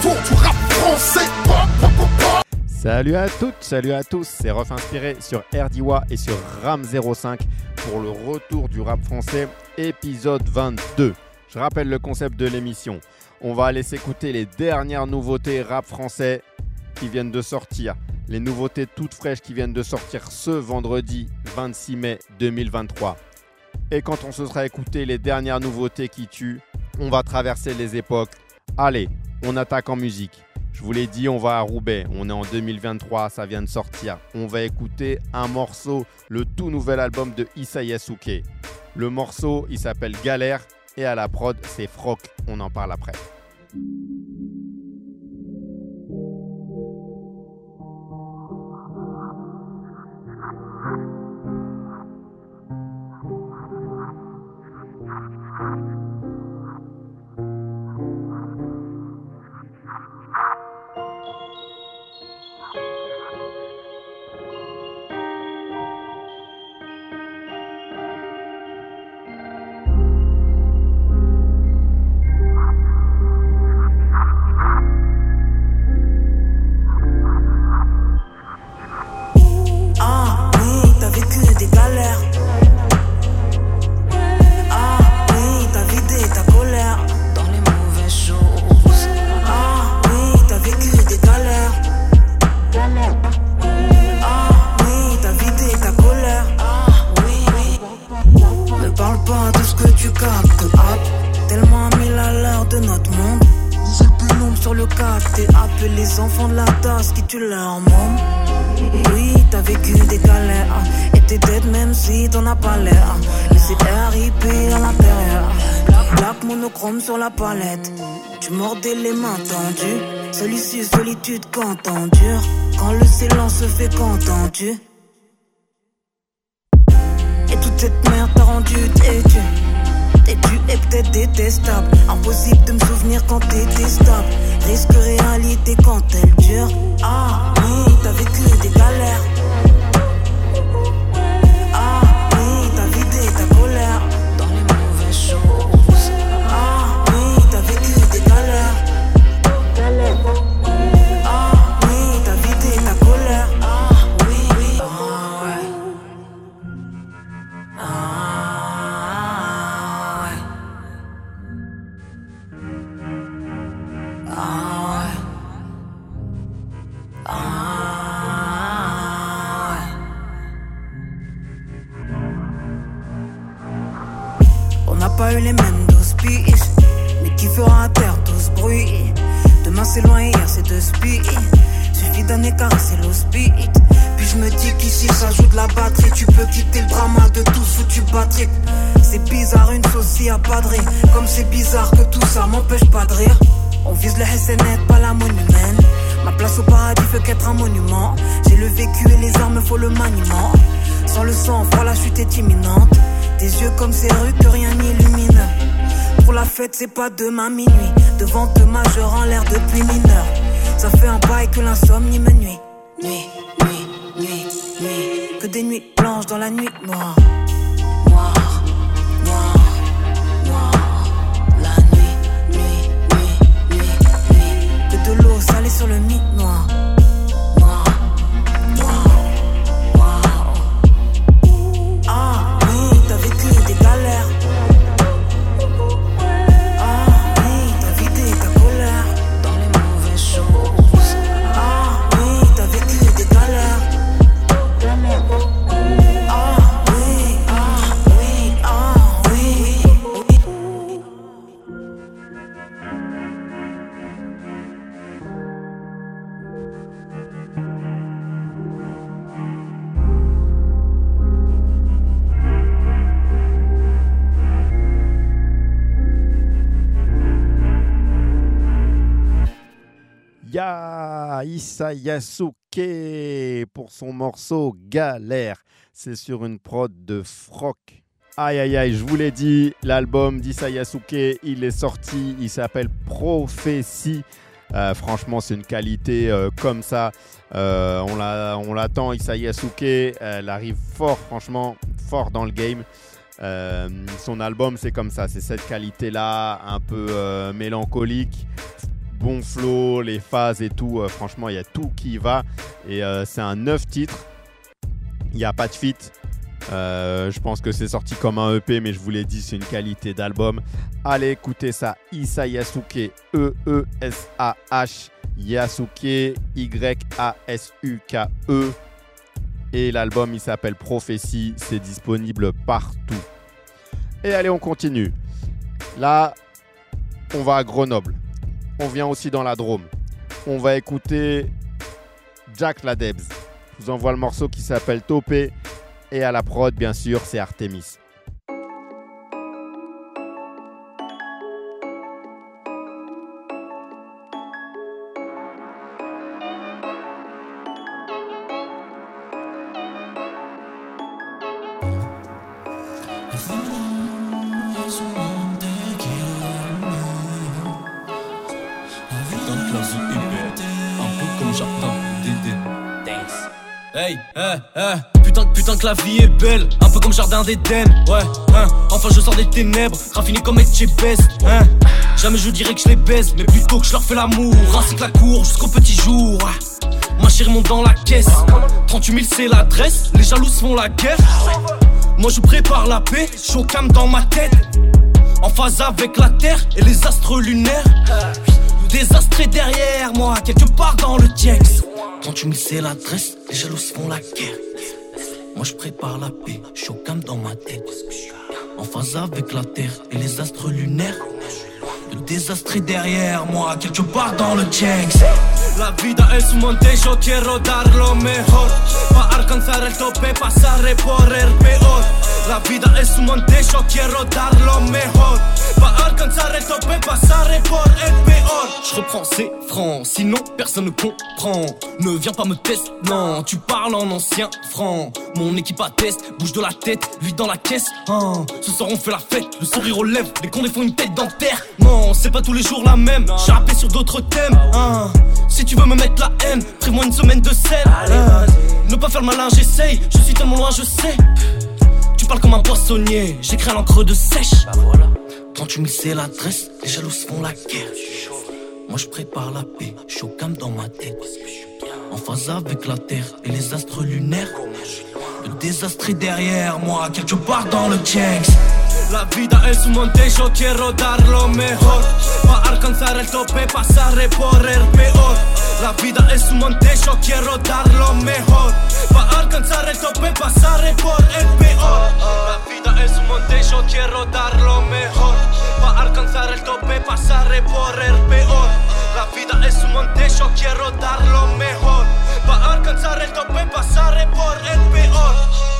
retour du rap français. Salut à toutes, salut à tous, c'est Ref Inspiré sur RDIWA et sur RAM05 pour le retour du rap français, épisode 22. Je rappelle le concept de l'émission. On va aller s'écouter les dernières nouveautés rap français qui viennent de sortir. Les nouveautés toutes fraîches qui viennent de sortir ce vendredi 26 mai 2023. Et quand on se sera écouté les dernières nouveautés qui tuent, on va traverser les époques. Allez, on attaque en musique. Je vous l'ai dit, on va à Roubaix. On est en 2023, ça vient de sortir. On va écouter un morceau, le tout nouvel album de Issa Yasuke. Le morceau, il s'appelle Galère et à la prod, c'est Froc. On en parle après. Oui, t'as vécu des galères et t'es dead même si t'en as pas l'air. Mais c'est RIP à l'intérieur. Black monochrome sur la palette. Tu mordais les mains tendues. Celui-ci, solitude quand t'endures. Quand le silence se fait qu'entendu. Et toute cette merde t'a rendu têtu. Têtu et peut-être détestable. Impossible de me souvenir quand t'étais stable. Risque réalité quand elle dure. Ah oui, t'as vécu des galères. Ah oui, t'as vidé ta colère dans les mauvaises choses. Ah oui, t'as vécu des galères. Ah oui, t'as vidé ta colère. Ah oui, oui. Ah ouais. Ah ouais. Ah ouais. On n'a pas eu les mêmes d'hospice, mais qui fera à terre tout ce bruit. Demain c'est loin, hier c'est de speed. Suffit d'un écart et c'est l'hospice. Puis je me dis qu'ici ça joue de la batterie. Tu peux quitter le drama de tout foutu Patrick. C'est bizarre une sauce à padrer. Comme c'est bizarre que tout ça m'empêche pas de rire. On vise le SNET, pas la monument. Ma place au paradis fait qu'être un monument. J'ai le vécu et les armes, faut le maniement. Sans le sang, froid, la chute est imminente. Tes yeux comme ces rues que rien n'illumine. Pour la fête, c'est pas demain minuit. Devant deux majeurs en l'air depuis mineur. Ça fait un bail que l'insomnie me nuit. Nuit, nuit, nuit, nuit. Que des nuits blanches dans la nuit noire. Noir, noir, noir. La nuit, nuit, nuit, nuit, nuit. Que de l'eau salée sur le mythe noir. Noir, noir, noir. Ah oui, t'as vécu des galères. Ah oui, t'as vidé ta colère dans les mauvaises choses. Ah oui, t'as vécu des galères. Ah oui, ah oui, ah oui. Ya Issa Yasuke pour son morceau Galère. C'est sur une prod de Froc. Aïe aïe aïe, je vous l'ai dit, l'album d'Issa Yasuke, il est sorti, il s'appelle Prophétie. Franchement, c'est une qualité comme ça. On l'attend, Issa Yasuke, elle arrive fort, franchement, fort dans le game. Son album, c'est comme ça, c'est cette qualité-là, un peu mélancolique. bon flow, les phases et tout. Franchement, il y a tout qui y va. Et c'est un 9 titres. Il n'y a pas de feat. Je pense que c'est sorti comme un EP, mais je vous l'ai dit, c'est une qualité d'album. Allez écoutez ça. Issa Yasuke, E-E-S-A-H, Yasuke, Y-A-S-U-K-E. Et l'album, il s'appelle Prophétie. C'est disponible partout. Et allez, on continue. Là, on va à Grenoble. On vient aussi dans la Drôme. On va écouter Jack Ladebs. Je vous envoie le morceau qui s'appelle Topé. Et à la prod, bien sûr, c'est Artemis. Hey, putain que la vie est belle, un peu comme Jardin d'Éden, ouais, enfin je sors des ténèbres, raffiné comme Etchebest, jamais je dirais que je les baise, mais plutôt que je leur fais l'amour, ainsi que la cour jusqu'au petit jour, ma chérie monte dans la caisse, 38 000 c'est l'adresse, les jaloux font la guerre, moi je prépare la paix, je suis au calme dans ma tête, en phase avec la terre et les astres lunaires, désastré derrière moi, quelque part dans le Tiex. 38 000 c'est l'adresse, les jaloux font la guerre. Moi je prépare la paix, je suis au calme dans ma tête. En phase avec la terre et les astres lunaires. Le désastre est derrière moi, quelque part dans le Tiex. La vida es un monte, yo quiero dar lo mejor. Pa alcanzar el tope, pasaré por el peor. La vida es un monte, yo quiero dar lo mejor. Pa alcanzar el tope, pasaré por el peor. Je reprends ces francs, sinon personne ne comprend. Ne viens pas me tester, non, tu parles en ancien franc. Mon équipe atteste, bouge de la tête, lui dans la caisse. Ce soir on fait la fête, le sourire aux lèvres, les condés font une tête dentaire. Non, c'est pas tous les jours la même, j'ai rappé sur d'autres thèmes. Si tu veux me mettre la haine, prévois une semaine de scène. Ne pas faire le malin, j'essaye, je suis tellement loin, je sais. Tu parles comme un poissonnier, j'écris à l'encre de sèche. 38 000 c'est l'adresse, les jaloux font la guerre. Moi je prépare la paix, je suis au calme dans ma tête. En phase avec la terre et les astres lunaires. Le désastre est derrière moi, quelque part dans le Tiex. La vida es un monte, yo quiero dar lo mejor. Pa alcanzar el tope, pasaré por el peor. La vida es un monte, yo quiero dar lo mejor. Pa alcanzar el tope, pasaré por el peor. La vida es un monte, yo quiero dar lo mejor. Pa alcanzar el tope, pasaré por el peor. La vida es un monte, yo quiero dar lo mejor. Pa alcanzar el tope, pasaré por el peor.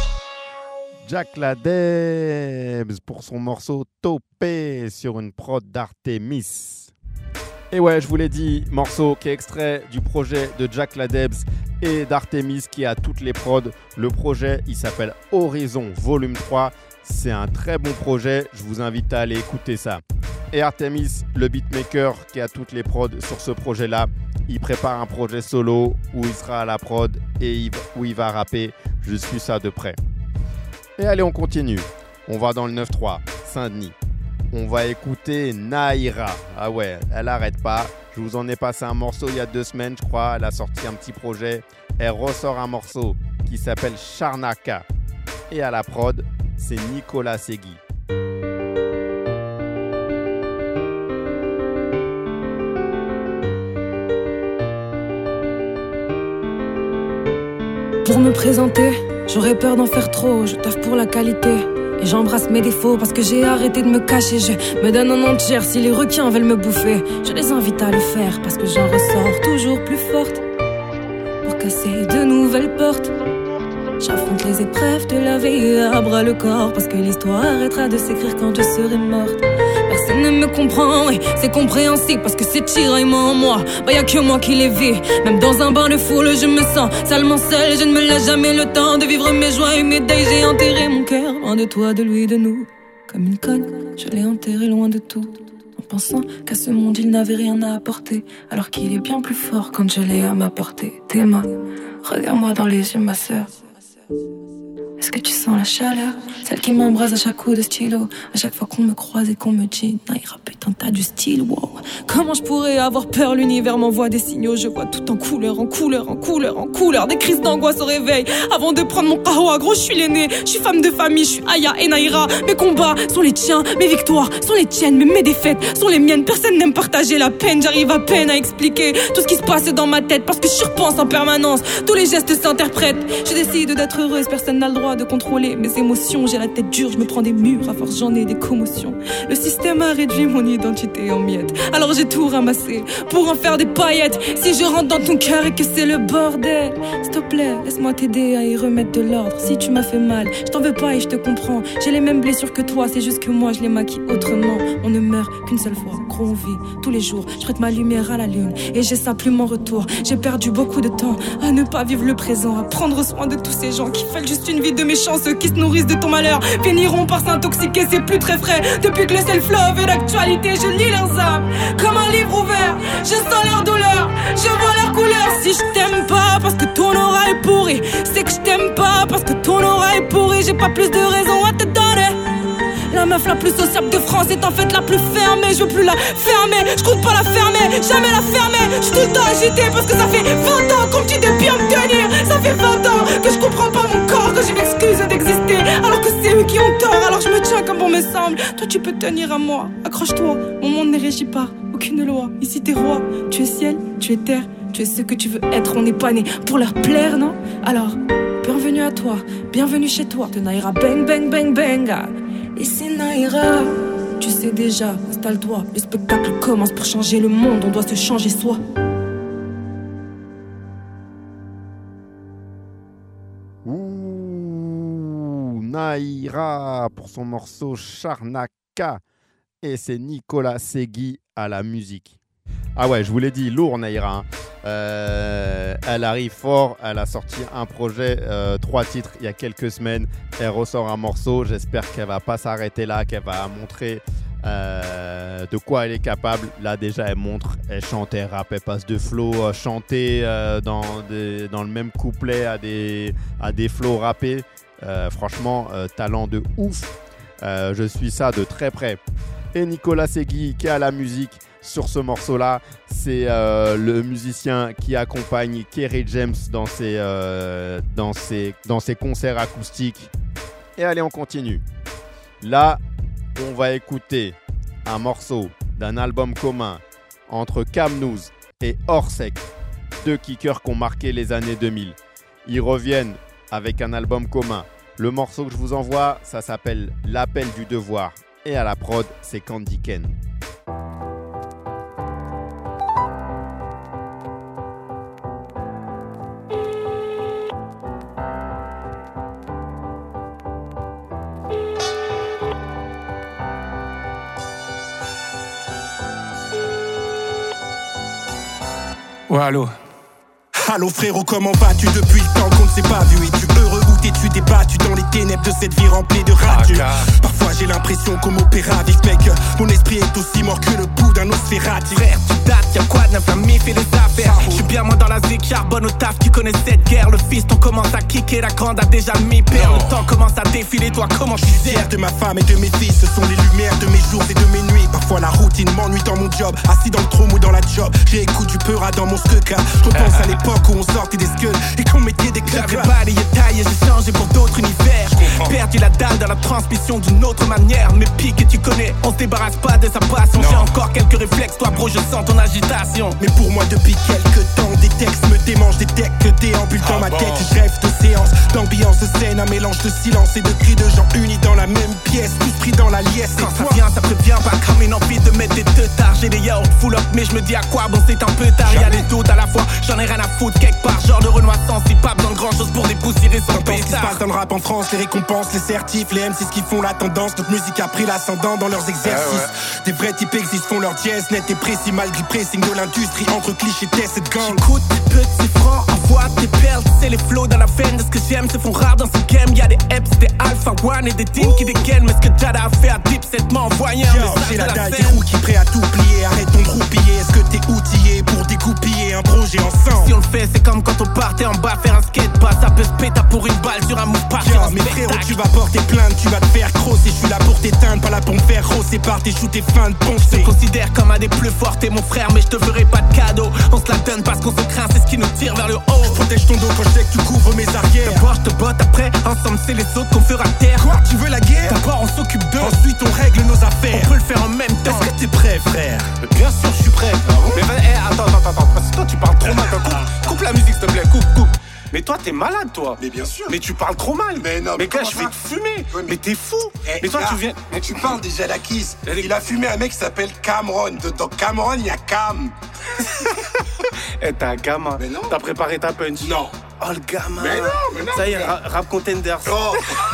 Jack Ladebs pour son morceau Topé sur une prod d'Artemis. Et ouais, je vous l'ai dit, morceau qui est extrait du projet de Jack Ladebs et d'Artemis qui a toutes les prods. Le projet, il s'appelle Horizon Volume 3. C'est un très bon projet, je vous invite à aller écouter ça. Et Artemis, le beatmaker qui a toutes les prods sur ce projet-là, il prépare un projet solo où il sera à la prod et où il va rapper. Je suis ça de près. Et allez, on continue. On va dans le 9-3, Saint-Denis. On va écouter Naira. Ah ouais, elle arrête pas. Je vous en ai passé un morceau il y a 2 semaines, je crois. Elle a sorti un petit projet. Elle ressort un morceau qui s'appelle Charnaka. Et à la prod, c'est Nicolas Segui. Pour me présenter, j'aurais peur d'en faire trop, je taffe pour la qualité. Et j'embrasse mes défauts parce que j'ai arrêté de me cacher. Je me donne en entière si les requins veulent me bouffer. Je les invite à le faire parce que j'en ressors toujours plus forte. Pour casser de nouvelles portes, j'affronte les épreuves de la vie à bras le corps. Parce que l'histoire arrêtera de s'écrire quand je serai morte. Personne ne me comprend et c'est compréhensible parce que ces tiraillements en moi, bah y'a que moi qui les vis. Même dans un bain de foule je me sens salement seule. Je ne me laisse jamais le temps de vivre mes joies et mes deuils. J'ai enterré mon cœur loin de toi, de lui, de nous. Comme une conne, je l'ai enterré loin de tout. En pensant qu'à ce monde il n'avait rien à apporter. Alors qu'il est bien plus fort quand je l'ai à ma portée. Tes mains, regarde-moi dans les yeux ma sœur. Est-ce que tu sens la chaleur, celle qui m'embrase à chaque coup de stylo, à chaque fois qu'on me croise et qu'on me dit Naira putain t'as du style, wow. Comment je pourrais avoir peur? L'univers m'envoie des signaux. Je vois tout en couleur, en couleur, en couleur, en couleur. Des crises d'angoisse au réveil. Avant de prendre mon kahwa, gros, je suis l'aîné. Je suis femme de famille, je suis Aya et Naïra. Mes combats sont les tiens, mes victoires sont les tiennes. Mais mes défaites sont les miennes. Personne n'aime partager la peine. J'arrive à peine à expliquer tout ce qui se passe dans ma tête. Parce que je repense en permanence. Tous les gestes s'interprètent. Je décide d'être heureuse. Personne n'a le droit de contrôler mes émotions. J'ai la tête dure, je me prends des murs. À force j'en ai des commotions. Le système a réduit mon identité en miettes. Alors j'ai tout ramassé pour en faire des paillettes. Si je rentre dans ton cœur et que c'est le bordel, s'il te plaît, laisse-moi t'aider à y remettre de l'ordre. Si tu m'as fait mal, je t'en veux pas et je te comprends. J'ai les mêmes blessures que toi, c'est juste que moi je les maquille autrement. On ne meurt qu'une seule fois, gros on vit tous les jours. Je prête ma lumière à la lune et j'ai ça plus mon retour. J'ai perdu beaucoup de temps à ne pas vivre le présent, à prendre soin de tous ces gens qui veulent juste une vie de méchants. Ceux qui se nourrissent de ton malheur finiront par s'intoxiquer, c'est plus très frais. Depuis que le self-love est l'actualité, je lis leurs âmes comme un livre ouvert. Je sens leur douleur, je vois leur couleur. Si je t'aime pas parce que ton aura est pourri, c'est que je t'aime pas parce que ton aura est pourri. J'ai pas plus de raison à te donner. La meuf la plus sociable de France est en fait la plus fermée. Je veux plus la fermer, je compte pas la fermer, jamais la fermer. Je suis tout le temps agitée parce que ça fait 20 ans qu'on me dit de bien me tenir. Ça fait 20 ans que je comprends pas mon corps, que j'ai l'excuse d'exister alors que c'est eux qui ont tort. Alors je me tiens comme bon me semble. Toi tu peux tenir à moi, accroche-toi. Mon monde n'est régi par aucune loi. Ici t'es roi, tu es ciel, tu es terre, tu es ce que tu veux être. On n'est pas né pour leur plaire, non? Alors bienvenue à toi, bienvenue chez toi. De Naïra bang bang bang bang. Et c'est Naïra, tu sais déjà, installe-toi. Le spectacle commence. Pour changer le monde, on doit se changer soi. Ouh, Naïra pour son morceau Charnaka. Et c'est Nicolas Segui à la musique. Ah ouais, je vous l'ai dit, lourd Naïra. Elle arrive fort, elle a sorti un projet, 3 titres il y a quelques semaines. Elle ressort un morceau, j'espère qu'elle va pas s'arrêter là, qu'elle va montrer de quoi elle est capable. Là déjà elle montre, elle chante, elle rappe, elle passe de flow chanter dans le même couplet à des flows rappés. Franchement, talent de ouf. Je suis ça de très près. Et Nicolas Segui qui est à la musique sur ce morceau-là, c'est le musicien qui accompagne Kerry James dans ses concerts acoustiques. Et allez, on continue. Là, on va écouter un morceau d'un album commun entre Camnouz et Orsec, 2 kickers qui ont marqué les années 2000. Ils reviennent avec un album commun. Le morceau que je vous envoie, ça s'appelle L'appel du devoir. Et à la prod, c'est Candy Ken. Ouais, allô. Allô frérot, comment vas-tu depuis le temps qu'on ne s'est pas vu? Es-tu heureux ou t'es-tu débattu dans les ténèbres de cette vie remplie de ratures? Parfois j'ai l'impression qu'on m'opéra vif mec. Mon esprit est aussi mort que le bout d'un Nosferatu. Frère, tu dates, y'a quoi de l'infamie, fais les affaires. J'suis bien moins dans la zik, charbonne au taf qui connaît cette guerre. Le fils, on commence à kicker, la grande a déjà mis père. Le temps commence à défiler, toi comment je suis fier de ma femme et de mes fils. Ce sont les lumières de mes jours et de mes nuits. Parfois la routine m'ennuie dans mon job. Assis dans le trône ou dans la job, j'écoute du peura dans mon skeka. Je repense à l'époque où on sortait des scuds et qu'on mettait des clubs. J'avais balayé taille et j'ai changé pour d'autres univers. Perdu la dalle dans la transmission d'une autre manière. Mes piques et tu connais, on se débarrasse pas de sa passion. J'ai encore quelques réflexes, toi bro je sens ton agitation. Mais pour moi depuis quelques temps, des textes me démangent, des decks que déambulent dans ma tête. Je rêve de séances, d'ambiance de scène, un mélange de silence et de cris de gens unis dans la même pièce. Tous pris dans la liesse. Quand ça vient, ça prévient pas comme une envie de mettre des teutards. J'ai des yaourts full up, mais je me dis à quoi bon c'est un peu tard. Y'a les doutes à la fois, j'en ai rien à foutre quelque part. Genre de renoissance, si pas besoin de grand chose pour dépoussiérer son pétard. Ce qui se passe dans le rap en France, les récompenses, les certifs, les M6 qui font la tendance. Notre musique a pris l'ascendant dans leurs exercices. Des vrais types existent, font leur dièse net et précis malgré le pressing de l'industrie. Entre clichés, tests et de gang. J'écoute tes petits francs, envoie tes perles. C'est les flows dans la veine de ce que j'aime se font rares dans ce game. Y'a des Eps, des Alpha One et des teams qui dégainent. Mais ce que Jada a fait à Deep Set m'a envoyé un message j'ai la dalle des roues qui prêt à tout plier. Arrête ton roupiller, est-ce que t'es outillé pour découpiller un projet ensemble? Si on le fait, c'est comme quand on partait en bas faire un skate pas. Ça peut se péter pour une balle sur un move pas sur un mais frérot, tu vas porter plainte, tu vas te faire crosser. Je suis là pour t'éteindre, pas là pour me faire rosser. sépare tes joues, tes fins de pensée. Je te considère comme un des plus forts, t'es mon frère, mais je te ferai pas de cadeau. On se la donne parce qu'on se craint, c'est ce qui nous tire vers le haut. Je protège ton dos quand je sais que tu couvres mes arrières. D'abord je te botte, après, ensemble c'est les autres qu'on fera taire. Quoi, tu veux la guerre? D'abord on s'occupe d'eux, Ensuite on règle nos affaires. on peut le faire en même temps. Est-ce que t'es prêt, frère? Bien sûr, je suis prêt. Mais attends, parce que toi tu parles trop mal. Coupe la musique, s'il te plaît, coupe. Mais toi, t'es malade, toi. Mais bien sûr. Mais tu parles trop mal. Mais non, mais gars, comment je vais ça? te fumer. Ouais, mais t'es fou. Mais toi, gars, tu viens. Mais tu parles déjà la Kiss. Il a fumé un mec qui s'appelle Cameron. Dans Cameron, il y a Cam. T'es un gamin. Mais non. T'as préparé ta punch. Non. Oh, le gamin. Mais non. Ça y est, rap contenders. Oh.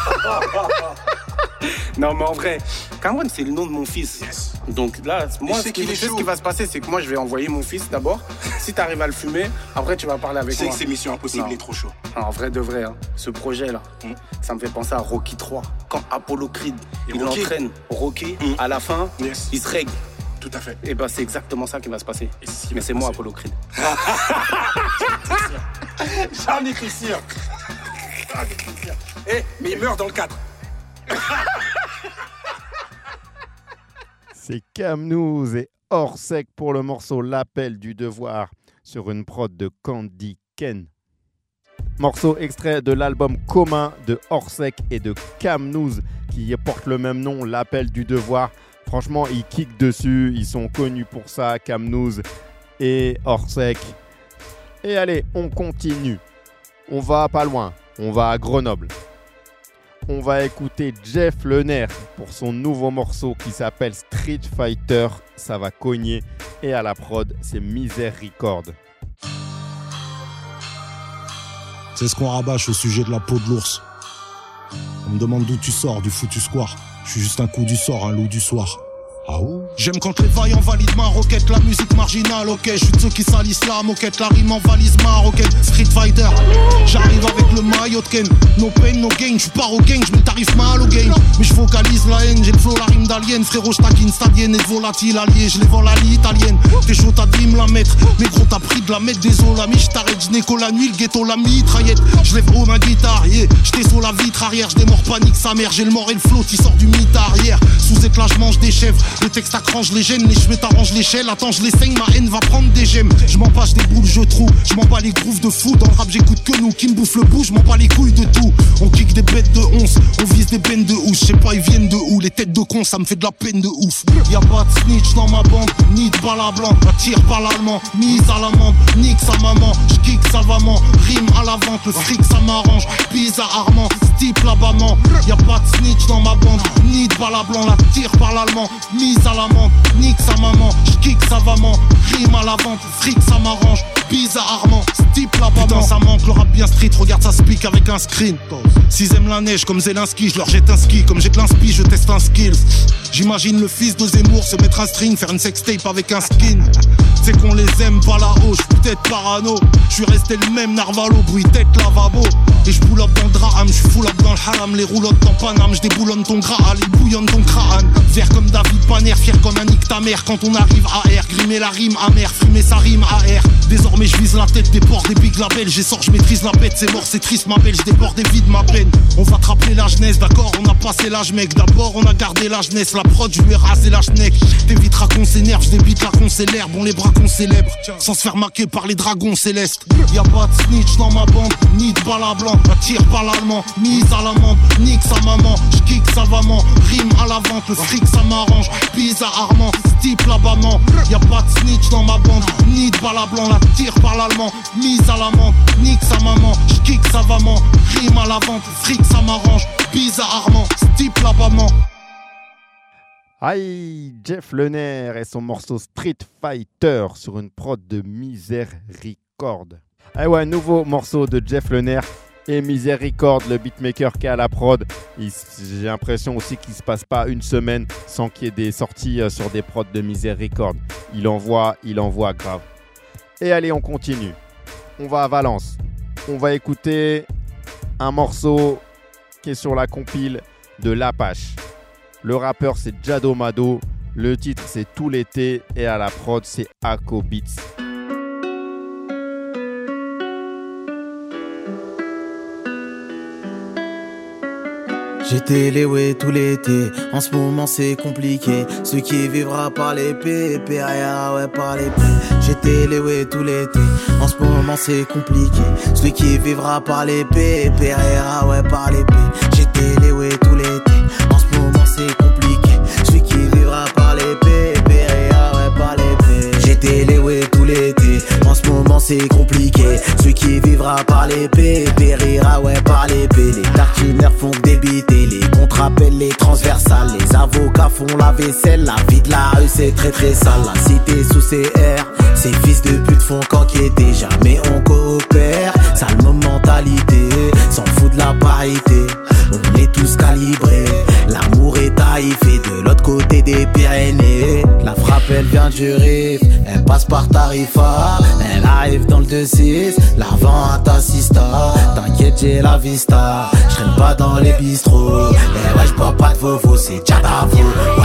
Non, mais en vrai, Cameron, c'est le nom de mon fils. Yes. Donc là, moi, ce qui va se passer, c'est que moi, je vais envoyer mon fils d'abord. Si t'arrives à le fumer, après, tu vas parler avec C'est moi. que c'est Mission Impossible, Non. il est trop chaud. En vrai de vrai, hein, ce projet-là, ça me fait penser à Rocky 3. Quand Apollo Creed, il Rocky. entraîne Rocky, à la fin, Yes. il se règle. Tout à fait. Et ben c'est exactement ça qui va se passer. Et c'est ce qui Mais va c'est se moi passer. Apollo Creed. J'en étais sûr. Mais il meurt dans le 4. C'est Camnouz et Orsec pour le morceau L'appel du devoir sur une prod de Candy Ken. Morceau extrait de l'album commun de Orsec et de Camnouz qui porte le même nom, L'appel du devoir. Franchement, ils kickent dessus, ils sont connus pour ça, Camnouz et Orsec. Et allez, on continue. On va pas loin, on va à Grenoble. On va écouter Jeff Lener pour son nouveau morceau qui s'appelle Street Fighter. Ça va cogner. Et à la prod, c'est Miséricorde. C'est ce qu'on rabâche au sujet de la peau de l'ours. On me demande d'où tu sors, du foutu square. Je suis juste un coup du sort, un loup du soir. Ah ouh. J'aime quand les vaillants valident ma roquette, la musique marginale, ok. Je suis de ceux qui salissent la moquette, la rime en valise ma roquette. Street Fighter, j'arrive avec le maillot de Ken. No pain, no gain, je pars au gang, je me tarif mal au game. Mais je focalise la haine, j'ai le flow, la rime d'alien. Frérot, je taquine stadienne et volatile allié. Je les vends à l'italienne, t'es chaud, t'as dit me la mettre. Mais gros, t'as pris de la mettre, désolé, l'ami, je t'arrête, je n'éco la nuit, le ghetto, la mitraillette. Je lève haut ma guitare, yeah. J'étais sur la vitre arrière, je démords panique sa mère. J'ai le mort et le flot, il sort du mitard arrière. Sous éclat, je mange des chèvres. Le texte accranche les gènes, les cheveux t'arrange l'échelle. Attends, je les saigne, ma haine va prendre des gemmes. Je m'en bats, je déboule, je trouve. Je m'en bats les grooves de fou. Dans le rap, j'écoute que nous. Qui me bouffe le bout, je m'en bats les couilles de tout. On kick des bêtes de 11, on vise des bennes de housse. Je sais pas, ils viennent de où. Les têtes de con, ça me fait de la peine de ouf. Y'a pas de snitch dans ma bande, ni de balle à blanc. La tire par l'allemand, mise à l'amende. Nique sa maman, j'kick savamment. Rime à la vente, le fric ça m'arrange. Bizarrement, type là-bas. Y'a pas de snitch dans ma bande, ni de balle à blanc. La tire par l'allemand, mise à l'amende. Nique sa maman, j'kick savamment. Rime à la vente, fric ça m'arrange. Bizarrement, type là-bas. Putain, ça manque, le rap bien street. Regarde ça speak avec un screen. S'ils aiment la neige comme Zelensky, je leur jette un ski. Comme j'ai de l'inspi, je teste un skills. J'imagine le fils de Zemmour se mettre un string, faire une sextape avec un skin. C'est qu'on les aime pas là-haut, j'suis peut-être parano. J'suis resté le même narvalo, bruit tête lavabo. Et j'pull up dans le draham, j'suis full up dans le haram. Les roulottes en Paname, j'déboulonne ton gras, les bouillonne ton crâne. Vert comme David Paner, fier comme un nique ta mère. Quand on arrive à R, grimer la rime amère, fumer sa rime AR. Désormais j'vise la tête des ports, des big labels. J'essors, j'maîtrise la bête, c'est mort, c'est triste ma belle. J'déborde des vides ma peine. On va te rappeler la jeunesse, d'accord, on a passé l'âge mec. D'abord on a gardé la jeunesse, la prod, j'lui ai rasé la schneck. T'éviteras qu'on s'énerve, j'débite là qu'on célèbre. On les bras qu'on célèbre, sans se faire maquer par les dragons célestes. Y'a pas de snitch dans ma bande, ni de balle à blanc. La tire par l'allemand, mise à l'amende. Nique sa maman, j'kick savamment. Rime à la vente, le fric ça m'arrange. Bizarrement, type là-bas. Y'a pas de snitch dans ma bande, ni de balle à blanc. La tire par l'allemand, mise à l'amende. Nique sa maman, j'kick savamment. Rime à la vente, le fric ça m'arrange. Bizarrement, type là-bas. Aïe, Jeff Lener et son morceau Street Fighter sur une prod de Miséricorde. Ah ouais, nouveau morceau de Jeff Lener et Miséricorde, le beatmaker qui est à la prod. J'ai l'impression aussi qu'il ne se passe pas une semaine sans qu'il y ait des sorties sur des prods de Miséricorde. Il envoie grave. Et allez, on continue. On va à Valence. On va écouter un morceau qui est sur la compile de L'Apache. Le rappeur c'est Jado Mado, le titre c'est Tout l'été et à la prod c'est Ako Beats. J'étais léoué tout l'été, en ce moment c'est compliqué. Ce qui vivra par l'épée, périra ouais par l'épée. J'étais léoué tout l'été, en ce moment c'est compliqué. Ce qui vivra par l'épée, périra ouais par l'épée. J'étais léoué tout l'été, en ce moment c'est compliqué. Ce qui vivra par l'épée, périra ouais par l'épée. J'étais léoué tout l'été, en ce moment c'est compliqué. Celui qui vivra par l'épée, périra ouais par l'épée. Les tartinaires font débiter, les contre-appels, les transversales. Les avocats font la vaisselle, la vie de la rue c'est très très sale. La cité sous CR, ces fils de pute font qu'enquêter. Jamais on coopère, sale mentalité, s'en fout de la parité. On est tous calibrés, l'amour est taillé de l'autre côté des Pyrénées. La frappe elle vient du Rif, elle passe par Tarifa. Elle arrive dans le 2-6, l'avant à ta sista. T'inquiète j'ai la vista, j'traîne pas dans les bistrots. Eh ouais j'bois pas de Vovo, c'est Tchadavo.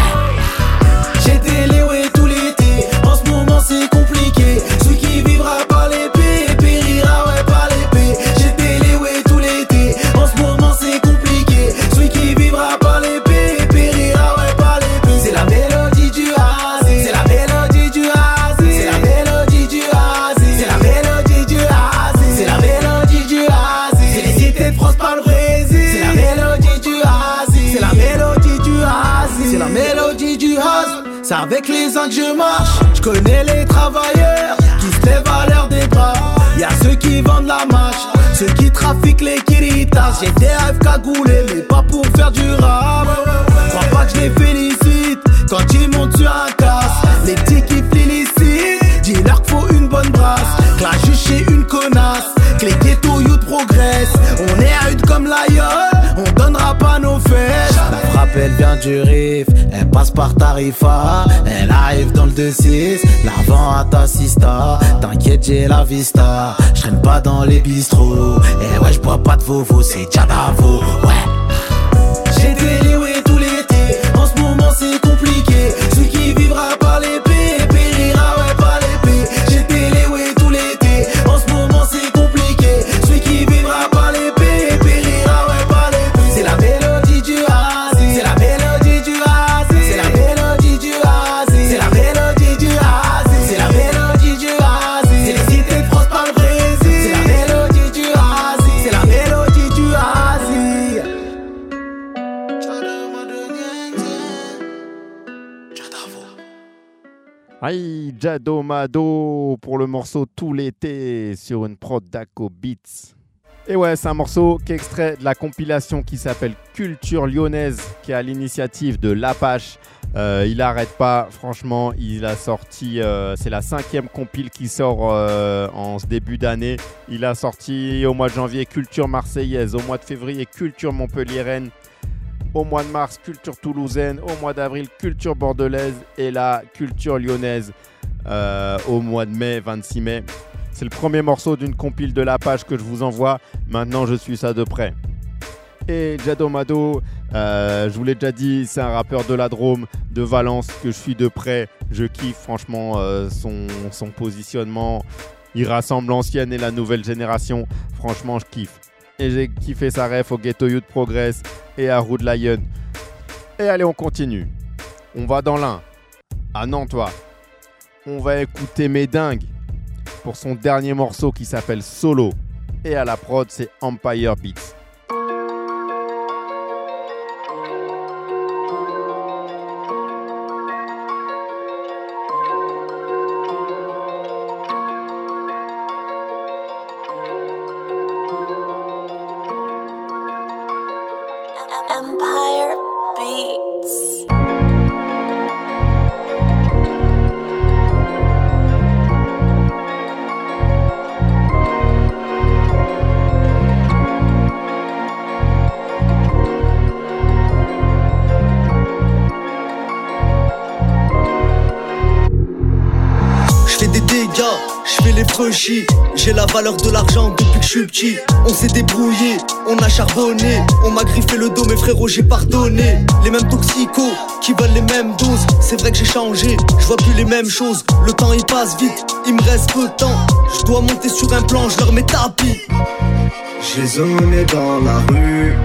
Ouais. J'étais léoué tout l'été, en ce moment c'est compliqué. Celui qui vivra par l'épée, périra ouais par l'épée. J'étais léoué tout l'été, en ce moment c'est compliqué. Celui qui vivra par l'épée, périra ouais par l'épée. C'est la mélodie du Asie, c'est la mélodie du Asie, c'est la mélodie du Asie, c'est la mélodie du Asie, c'est la mélodie du Asie. C'est les cités de France par le Brésil, c'est la mélodie du Asie, c'est la mélodie du Asie, c'est la mélodie du Asie. C'est avec les uns que je marche, je connais les travailleurs qui se lèvent à l'heure des bras. Y'a ceux qui vendent la mâche, ceux qui trafiquent les kiritas. J'ai des rêves cagoulés, mais pas pour faire du rap. Crois pas que je les félicite quand ils montent sur un casse. Les petits qui félicitent, dis-leur qu'il faut une bonne brasse. Que la juge chez une connasse, que les ghettos youth progressent. On est rude comme l'aïeul, on donnera pas nos fesses. La frappe elle vient du Rif, elle passe par Tarifa. Elle arrive dans le 2-6, l'avant à ta sista. T'inquiète j'ai la vista, j'traîne pas dans les bistrots. Et ouais j'bois pas de Vovo, c'est Tchadavo. Ouais. J'étais léoué tout l'été, en ce moment c'est compliqué. Celui qui vivra par l'épée, périra ouais par l'épée. J'étais léoué tout l'été, en ce moment c'est compliqué. Celui qui vivra par l'épée, périra ouais par l'épée. C'est la mélodie du Asie, c'est la mélodie du Asie, c'est la mélodie du Asie, c'est la mélodie du Asie, c'est la mélodie du Asie. C'est les cités de France par le Brésil, c'est la mélodie du Asie, c'est la mélodie du Asie. Aïe, Jado Mado pour le morceau Tout l'été sur une prod d'Ako Beats. Et ouais, c'est un morceau qui est extrait de la compilation qui s'appelle Culture Lyonnaise, qui est à l'initiative de Lapache. Il arrête pas, franchement, il a sorti, c'est la 5e compile qui sort en ce début d'année. Il a sorti au mois de janvier Culture Marseillaise, au mois de février Culture Montpelliéraine, au mois de mars Culture Toulousaine, au mois d'avril Culture Bordelaise et la Culture Lyonnaise au mois de mai, 26 mai. C'est le premier morceau d'une compile de Lapache que je vous envoie. Maintenant, je suis ça de près. Et Jado Mado, je vous l'ai déjà dit, c'est un rappeur de la Drôme, de Valence, que je suis de près. Je kiffe franchement son positionnement. Il rassemble l'ancienne et la nouvelle génération. Franchement, je kiffe. Et j'ai kiffé sa ref au Ghetto Youth Progress et à Rude Lion. Et allez, on continue. On va dans l'Ain, à Nantois. On va écouter Médingue pour son dernier morceau qui s'appelle Solo. Et à la prod, c'est Empire Beats. Empire Beats. J'fais des dégâts, j'fais les franchis. J'ai la valeur de l'argent depuis que je suis petit. On s'est débrouillé, on a charbonné. On m'a griffé le dos, mes frérots, j'ai pardonné. Les mêmes toxicos qui veulent les mêmes doses. C'est vrai que j'ai changé, je vois plus les mêmes choses. Le temps il passe vite, il me reste peu de temps. Je dois monter sur un plan, je leur mets tapis. J'ai zoné dans la rue, ton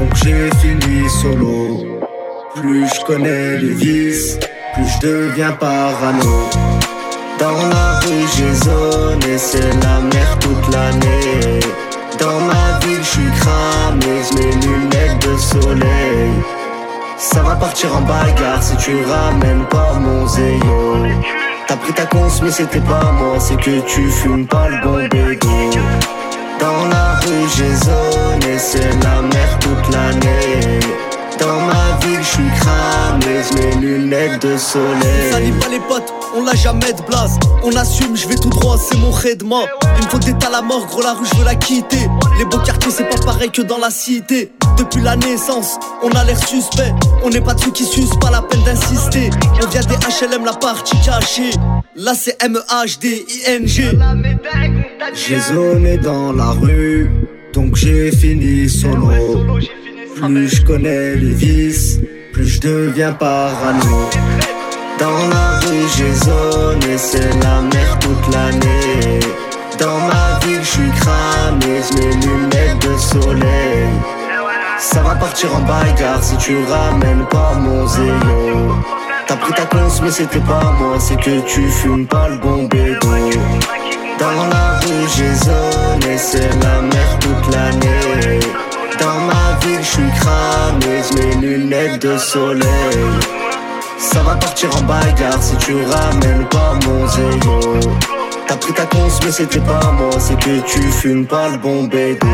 donc j'ai fini solo. Plus je connais les vices, plus je deviens parano. Dans la rue j'ai zoné, c'est la mer toute l'année. Dans ma ville je suis cramé, mes lunettes de soleil. Ça va partir en bagarre si tu ramènes pas mon zéyo. T'as pris ta cons mais c'était pas moi, c'est que tu fumes pas le bon bégo. Dans la rue j'ai zoné, c'est la mer toute l'année. Dans ma ville je suis cramé, mes lunettes de soleil. Salit pas les potes, on l'a jamais de blase. On assume, je vais tout droit, c'est mon redma. Il me faut d'état la mort, gros la rue je veux la quitter. Les beaux quartiers c'est pas pareil que dans la cité. Depuis la naissance, on a l'air suspect. On n'est pas de ceux qui sucent, pas la peine d'insister. On vient des HLM, la partie cachée. Là c'est MEHDING. J'ai zoné dans la rue, donc j'ai fini solo. Plus je connais les vices, plus je deviens parano. Dans la rue j'ai zoné, c'est la mer toute l'année. Dans ma ville je suis cramé, mes lunettes de soleil. Ça va partir en bagarre si tu ramènes pas mon zéyo. T'as pris ta cons mais c'était pas moi, c'est que tu fumes pas le bon bégo. Dans la rue j'ai zoné, c'est la mer toute l'année. Dans ma ville je suis cramé, mes lunettes de soleil. Ça va partir en bagarre si tu ramènes pas mon zéyo. T'as pris ta cons mais c'était pas moi, c'est que tu fumes pas le bon bégo.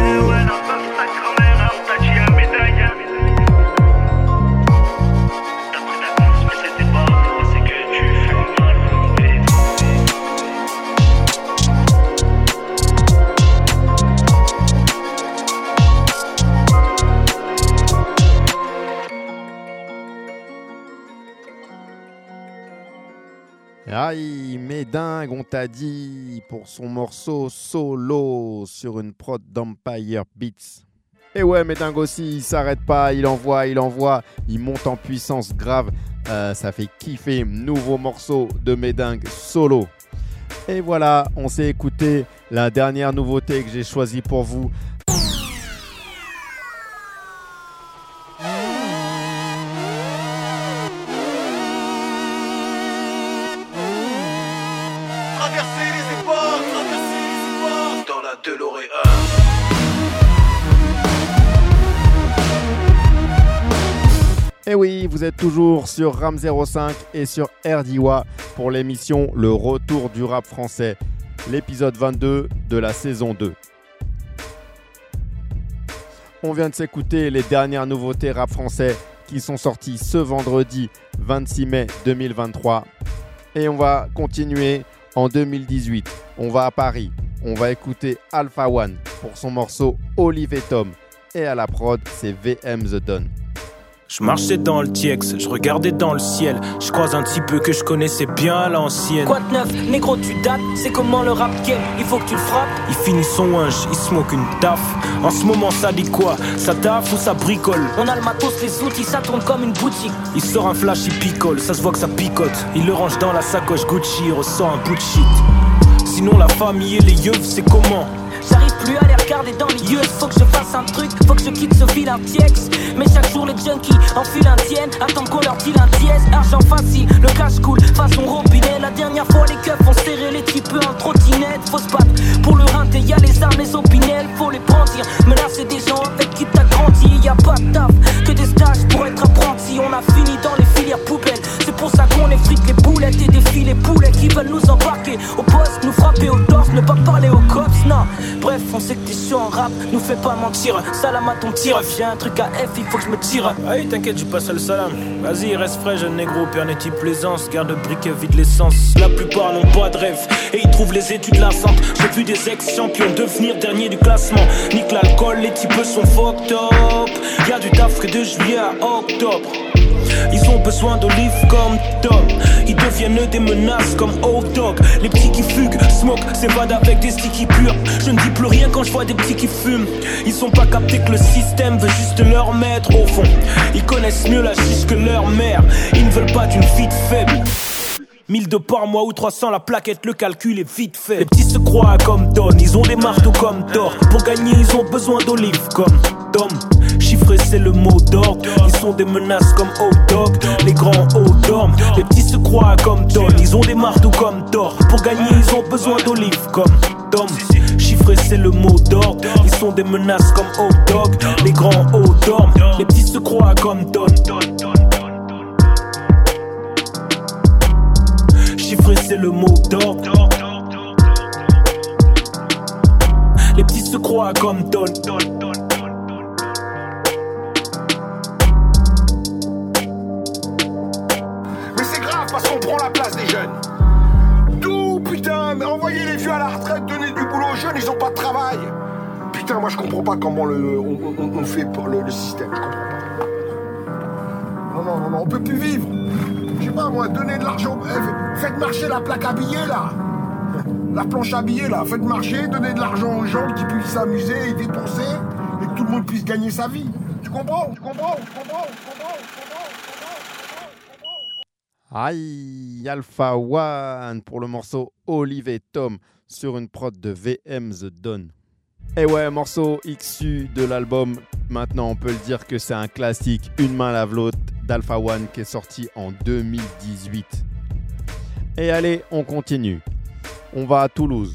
Aïe, Médingue, on t'a dit, pour son morceau solo sur une prod d'Empire Beats. Et ouais, Médingue aussi, il s'arrête pas, il envoie, il monte en puissance grave. Ça fait kiffer, nouveau morceau de Médingue solo. Et voilà, on s'est écouté la dernière nouveauté que j'ai choisie pour vous. Et oui, vous êtes toujours sur Ram 05 et sur RDIWA pour l'émission Le Retour du Rap Français, l'épisode 22 de la saison 2. On vient de s'écouter les dernières nouveautés rap français qui sont sorties ce vendredi 26 mai 2023. Et on va continuer en 2018. On va à Paris. On va écouter Alpha One pour son morceau Olive et Tom. Et à la prod, c'est VM The Don. Je marchais dans le TX, je regardais dans le ciel. Je croise un petit peu que je connaissais bien à l'ancienne. Quoi de neuf, négro tu dates, c'est comment le rap game. Il faut que tu le frappes. Il finit son linge, il smoke une taf. En ce moment ça dit quoi? Ça taffe ou ça bricole? On a le matos, les outils, ça tourne comme une boutique. Il sort un flash, il picole, ça se voit que ça picote. Il le range dans la sacoche Gucci, il ressort un bout de shit. Sinon la famille et les yeux, c'est comment? J'arrive plus à les regarder dans les yeux. Faut que je fasse un truc, faut que je quitte ce vilain TX. Mais chaque jour les junkies enfilent un tienne. Attendent qu'on leur dise un dièse. Argent facile, le cash cool, façon robinet. La dernière fois les keufs ont serré les types en trottinette. Faut se battre pour le rinté, y'a les armes, les opinels. Faut les brandir, menacer des gens avec qui t'as grandi. Y'a pas de taf, que des stages pour être apprenti. On a fini dans les filières poubelles. C'est pour ça qu'on effrite les boulettes et défie les poulets qui veulent nous embarquer au poste, nous frapper au torse, ne pas parler aux cops, non. Bref, on sait que t'es chaud en rap, nous fais pas mentir. Salam à ton tir, j'ai un truc à F, il faut que je me tire. Allez, t'inquiète, je passe le salam. Vas-y, reste frais, jeune négro, pernétie plaisance. Garde briquet, vide l'essence. La plupart n'ont pas de rêve et ils trouvent les études lassantes. J'ai vu des ex-champions devenir dernier du classement. Nique l'alcool, les types sont fucked up. Y'a du taf que de juillet à octobre. Ils ont besoin d'olives comme Tom. Ils deviennent des menaces comme Old Dog. Les petits qui fuguent, smoke, s'évadent avec des sticks qui purs. Je ne dis plus rien quand je vois des petits qui fument. Ils sont pas captés que le système veut juste leur mettre au fond. Ils connaissent mieux la chiche que leur mère. Ils ne veulent pas d'une fille faible. 1002 par mois ou 300 la plaquette, le calcul est vite fait. Les petits se croient comme Don, ils ont des marteaux comme Thor. Pour gagner ils ont besoin d'olives comme Tom. Chiffre Chiffré c'est le mot d'ordre. Ils sont des menaces comme hot dog. Les grands hauts dorment, les petits se croient comme Don. Ils ont des marteaux comme Thor. Pour gagner ils ont besoin d'olives comme Tom. Chiffré c'est le mot d'ordre. Ils sont des menaces comme hot dog. Les grands hauts dorment, les petits se croient comme Don. Chiffré c'est le mot d'ordre. Les petits se croient comme Don. Mais c'est grave parce qu'on prend la place des jeunes. D'où putain, mais envoyer les vieux à la retraite, donner du boulot aux jeunes, ils ont pas de travail. Putain, moi je comprends pas comment on fait pour le système, je comprends pas. Non, on peut plus vivre. Je sais pas moi, donner de l'argent, faites marcher la plaque à billets là. La planche à billets là, faites marcher, donnez de l'argent aux gens qui puissent s'amuser et dépenser et que tout le monde puisse gagner sa vie. Tu comprends? Aïe, Alpha One pour le morceau Olive et Tom sur une prod de VM The Don. Et ouais, morceau issu de l'album, maintenant on peut le dire que c'est un classique, Une main lave l'autre d'Alpha One qui est sorti en 2018. Et allez, on continue. On va à Toulouse.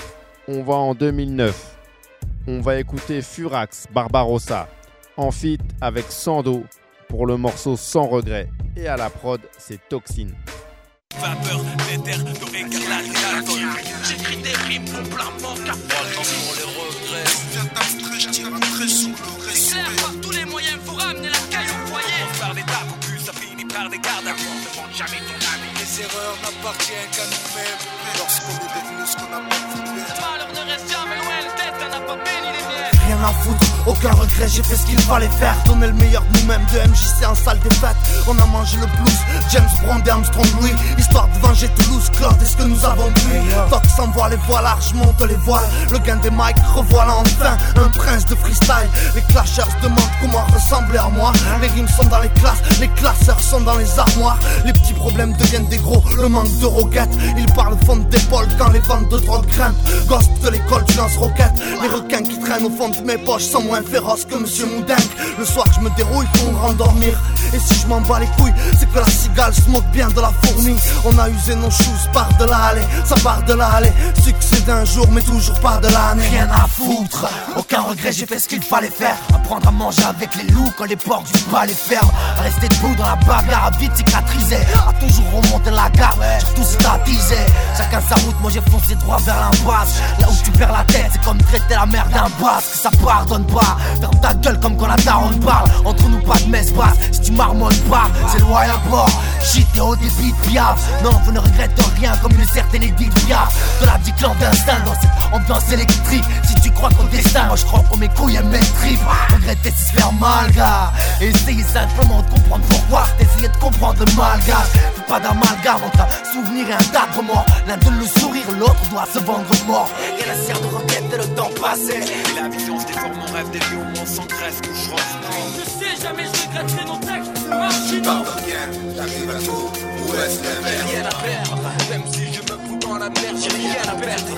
On va en 2009. On va écouter Furax Barbarossa en feat avec Sando pour le morceau Sans regret. Et à la prod, c'est Toxine. Vapeur, l'éther, le écarlate, j'écris des rimes pour plein manque à pas le temps pour les regrets. Je viens d'abstrait, je tire un trait sur le respect. C'est clair, par tous les moyens, faut ramener la caille au foyer. On part d'étapes, au plus ça finit par des gardes à fond. Ne demande jamais ton avis. Les erreurs n'appartiennent qu'à nous-mêmes. Lorsqu'on est devenu ce qu'on n'a pas voulu être. Le malheur ne reste jamais loin, le destin n'a pas béni les miens. Rien à foutre, aucun regret, j'ai fait ce qu'il fallait faire. Donner le meilleur de nous-mêmes, de MJC en salle des fêtes. On a mangé le blues, James Brown et Armstrong Louis. Histoire de venger Toulouse, Claude, est-ce que nous avons pu? Tox s'envoie les voiles larges, monte les voiles. Le gain des mics, revoilà enfin un prince de freestyle. Les clashers demandent comment ressembler à moi. Les rimes sont dans les classes, les classeurs sont dans les armoires. Les petits problèmes deviennent des gros, le manque de roquettes. Ils parlent fond d'épaule quand les ventes de drogue grimpent. Ghost de l'école, tu lances roquette. Les requins qui traînent au fond de mes poches sont moins féroces que Monsieur Moudingue. Le soir je me dérouille pour me rendormir. Et si je m'en bats les couilles, c'est que la cigale se moque bien de la fourmi. On a usé nos choses par de l'allée, ça part de l'allée. Succès d'un jour mais toujours pas de l'année. Rien à foutre, aucun regret, j'ai fait ce qu'il fallait faire. Apprendre à manger avec les loups quand les porcs du palais ferment. Rester debout dans la bagarre, à vite cicatriser. À toujours remonter la garde, surtout statiser. Chacun sa route, moi j'ai foncé droit vers l'impasse. Là où tu perds la tête, c'est comme traiter la merde d'un basque. Ça pardonne pas, ferme ta gueule comme quand la daronne parle. Entre nous pas de messe basse, si tu marmonnes pas, c'est loin à bord. Shit, le haut débit de Piaf. Non, vous ne regrettez rien comme une certaine Edith Piaf. De la dit clandestin dans cette ambiance électrique. Si tu crois qu'au destin, moi je crois qu'au mes couilles et mes tripes. Regretter c'est se faire mal, gars. Et essayer simplement de comprendre pourquoi. D'essayer de comprendre le malgage. Fais pas d'amalgame entre un souvenir et un tas de remords. L'un donne le sourire, l'autre doit se vendre mort. Et la serre de requête et le temps passé. Et la vision se déforme, on rêve des lions, on s'engraisse, couche Je sais jamais, je regretterai nos textes. Tu parles de rien, j'arrive à tout. Où est-ce que j'ai rien à perdre? Même si je me fous dans la merde, j'ai rien à perdre.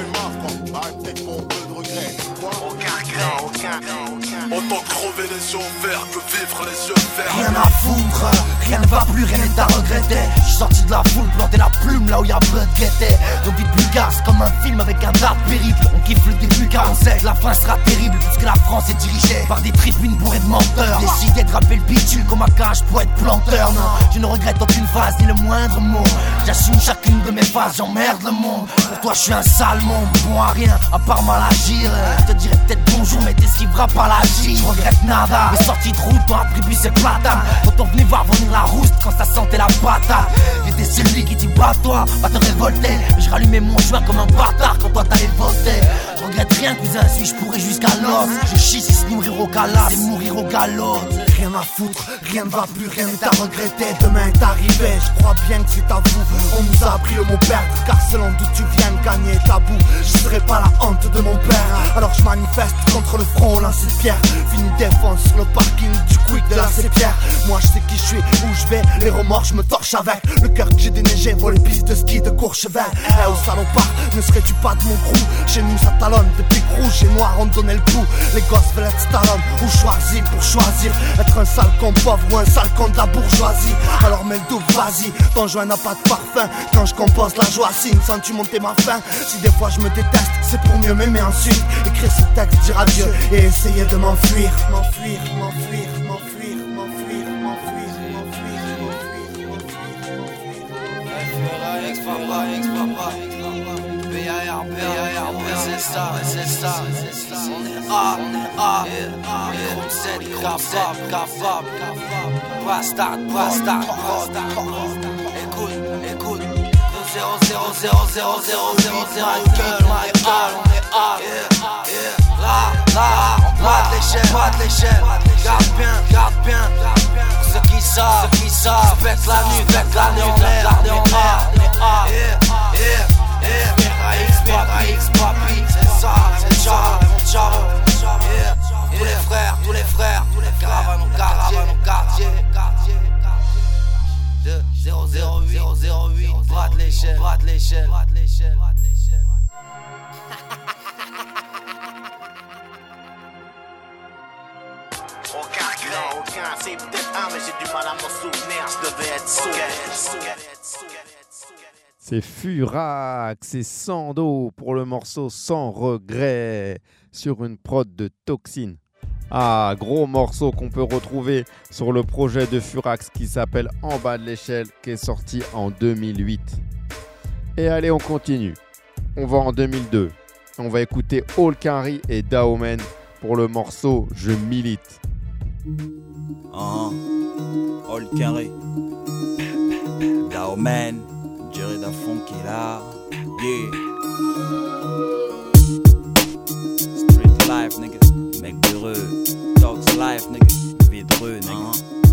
Avec mon peu de regret. Aucun. Autant crever les yeux verts que vivre les yeux verts. Rien à foutre, rien ne va plus, rien n'est à regretter. J'suis sorti de la foule, planter la plume là où y'a peu de gaieté. Nos vies plus garces comme un film avec un tas de périple. On kiffe le début car on sait que la fin sera terrible. Puisque la France est dirigée par des tribunes bourrées de menteurs. Décidé de rapper le bitume comme un cage pour être planteur. Non, je ne regrette aucune phase ni le moindre mot. J'assume chacune de mes phases, j'emmerde le monde. Pour toi je suis un sale monde, bon à rien à part mal agir. Je te dirais peut-être bonjour mais t'esquiveras pas la J. Je regrette nada, mes sorties de route ont attribué ses platanes. Quand on venait voir venir la rouste quand ça sentait la patate. J'étais celui qui dit bats-toi, va te révolter. Mais je rallumais mon joint comme un bâtard quand toi t'allais voter. Je regrette rien cousin, si je pourrais jusqu'à l'os. Je chie si se nourrir au galas, c'est mourir au galop. Rien à foutre, rien ne va plus, rien n'est à regretter. Demain est arrivé, je crois bien que c'est à vous. On nous a appris le mot perdre, car selon d'où tu viens gagner tabou. Je serai pas la honte de mon père, alors je manifeste contre le front, lancer de pierre. Fini défense sur le parking du quick de la Cépierre. Moi je sais qui je suis, où je vais, les remords je me torche avec. Le cœur que j'ai déneigé, vaut les pistes de ski de Courchevel. Eh oh salopard, ne serais-tu pas de mon crew? Chez nous ça talonne, depuis que rouge et noir on donnait le coup. Les gosses veulent être Stallone ou choisir pour choisir. Être un sale con pauvre ou un sale con de la bourgeoisie. Alors mets le double, vas-y, ton joint n'a pas de parfum. Quand je compose la joie signe, sens-tu monter ma faim? Si des fois je me déteste, c'est pour mieux m'aimer ensuite. Écrire ce texte, dire adieu et essayer de m'enfuir. M'enfuir, m'enfuir, m'enfuir, m'enfuir, m'enfuir, m'enfuir, m'enfuir, m'enfuir. C'est ça, c'est ça. On est capable. Bastard. Écoute. 0 my God, on est là, on bat de l'échelle. Garde bien. Ceux qui savent, pète la nuit, on est X, papi, c'est ça, c'est Charo. Tous les frères, caravane au quartier. 008, bras de l'échelle. Aucun, c'est peut-être un, mais j'ai du mal à m'en souvenir. Je devais être sûr. C'est Furax et Sando pour le morceau Sans regret sur une prod de Toxine. Ah, gros morceau qu'on peut retrouver sur le projet de Furax qui s'appelle En bas de l'échelle, qui est sorti en 2008. Et allez, on continue. On va en 2002. On va écouter All Carry et Daomen pour le morceau Je milite. All Carry, Daomen, Jerry Da Funky là, yeah. Street life, nigga. Mec d'heureux, Dogs life, nigga. Vidreux, nigga.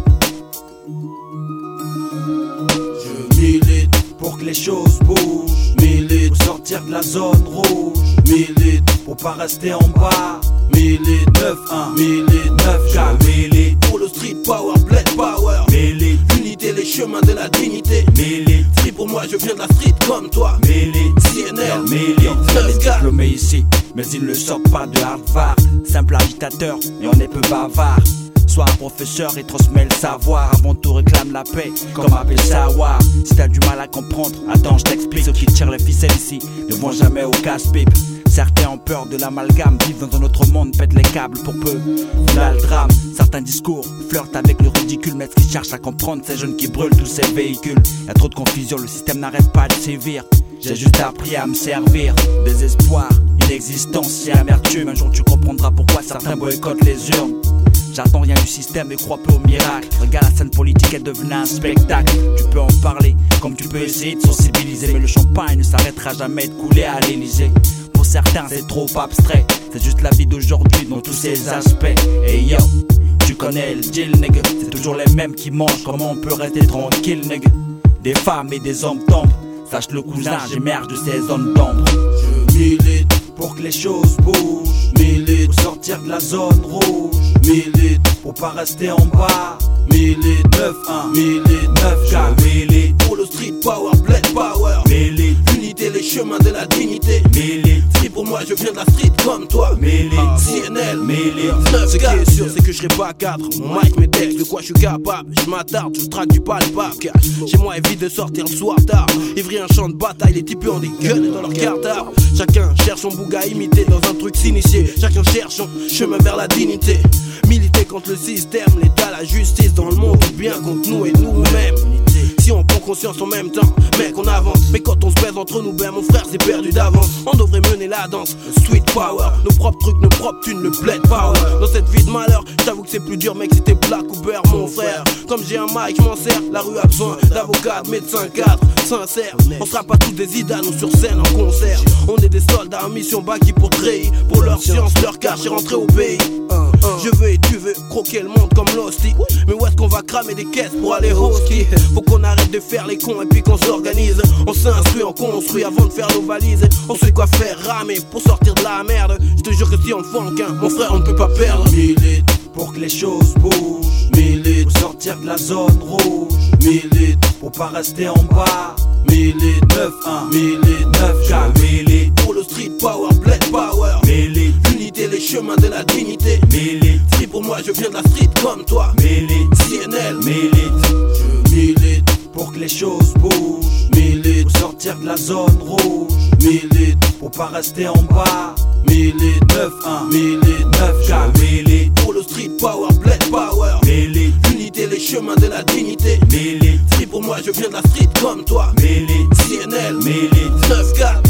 Je milite pour que les choses bougent. Milite pour sortir de la zone rouge. Milite pour pas rester en bas. Milite 9-1, milite 9-4. Milite pour le street power, bled power. Milite l'unité, les chemins de la dignité. Milite si pour moi je viens de la street comme toi. Milite CNL, milite diplômé ici, mais il ne sort pas de Harvard. Simple agitateur, et on est peu bavard. Sois un professeur et transmets le savoir. Avant tout réclame la paix, comme appelle savoir. Si t'as du mal à comprendre, attends je t'explique. Ceux qui tirent les ficelles ici ne vont jamais au casse-pipe. Certains ont peur de l'amalgame, vivent dans un autre monde, pètent les câbles pour peu. Voilà le drame, certains discours flirtent avec le ridicule. Mais ce qui cherchent à comprendre, ces jeunes qui brûlent tous ces véhicules. Y'a trop de confusion, le système n'arrête pas de sévir. J'ai juste appris à me servir. Désespoir, inexistence et amertume. Un jour tu comprendras pourquoi certains boycottent les urnes. J'attends rien du système et crois peu au miracle. Regarde, la scène politique est devenue un spectacle. Tu peux en parler, comme tu peux essayer de sensibiliser. Mais le champagne ne s'arrêtera jamais de couler à l'Elysée. Pour certains c'est trop abstrait, c'est juste la vie d'aujourd'hui dans tous ses aspects. Et yo, tu connais le deal, nigga. C'est toujours les mêmes qui mangent, comment on peut rester tranquille, nigga. Des femmes et des hommes tombent. Sache le cousin, j'émerge de ces zones d'ombre. Je milite pour que les choses bougent. Milite pour sortir de la zone rouge. Milite pour pas rester en bas. Milite 9-1, milite 9-4. Milite pour le street power, bled power. Milite l'unité, les chemins de la dignité. Milite si pour moi je viens de la street comme toi. Milite CNL, milite 9-4. Ce qui est sûr c'est que je serai pas cadre. Mon mic, mes textes, de quoi je suis capable. Je m'attarde, je traque du palpable. Chez moi évite de sortir le soir tard. Ivry un champ de bataille, les types ont des guns dans leur cartable. Chacun cherche son bouga imité dans un truc s'initier. Chacun cherche son chemin vers la dignité. Militer contre le système, l'état, la justice dans le monde, ou bien contre nous et nous-mêmes. Si on prend conscience en même temps, mec on avance. Mais quand on se baise entre nous, ben mon frère c'est perdu d'avance. On devrait mener la danse, le sweet power. Nos propres trucs, nos propres thunes, le bled power. Dans cette vie de malheur, j'avoue que c'est plus dur mec, c'était black ou beurre mon frère. Comme j'ai un mic, je m'en sers, la rue a besoin d'avocats, de médecins, cadres, sincères. On sera pas tous des Zidane ou sur scène en concert. On est des soldats en mission baki pour trahir. Pour leur science, leur cash et rentrer au pays. Je veux et tu veux croquer le monde comme l'hostie. Mais où est-ce qu'on va cramer des caisses pour aller au ski? Faut qu'on arrête de faire les cons et puis qu'on s'organise. On s'instruit, on construit avant de faire nos valises. On sait quoi faire ramer pour sortir de la merde. Je te jure que si on fond qu'un, mon frère on ne peut pas perdre. Milite pour que les choses bougent. Milite pour sortir de la zone rouge. Milite pour pas rester en bas. Milite 9-1, milite 9-4. Milite chemins de la dignité. Milite, si pour moi je viens de la street comme toi. Milite, CNL, milite, je milite pour que les choses bougent. Milite pour sortir de la zone rouge. Milite pour pas rester en bas. Milite 9-1, milite 9-4. Milite pour le street power, black power. Milite, l'unité, les chemins de la dignité. Milite, si pour moi je viens de la street comme toi. Milite, CNL, milite 9-4.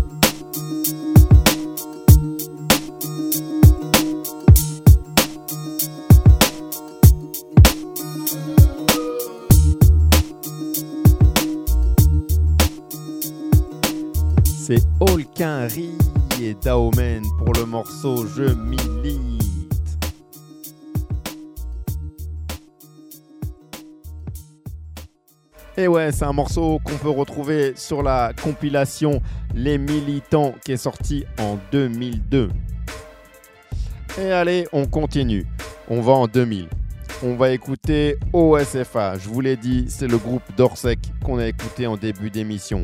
C'est Olkinri et Daomen pour le morceau Je milite. Et ouais, c'est un morceau qu'on peut retrouver sur la compilation Les Militants qui est sortie en 2002. Et allez, on continue. On va en 2000. On va écouter OSFA. Je vous l'ai dit, c'est le groupe d'Orsec qu'on a écouté en début d'émission.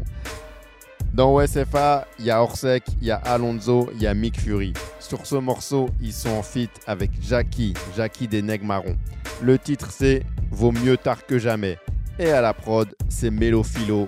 Dans OSFA, il y a Orsec, il y a Alonso, il y a Mick Fury. Sur ce morceau, ils sont en feat avec Jackie des Nègres Marrons. Le titre, c'est Vaut mieux tard que jamais. Et à la prod, c'est Mélophilo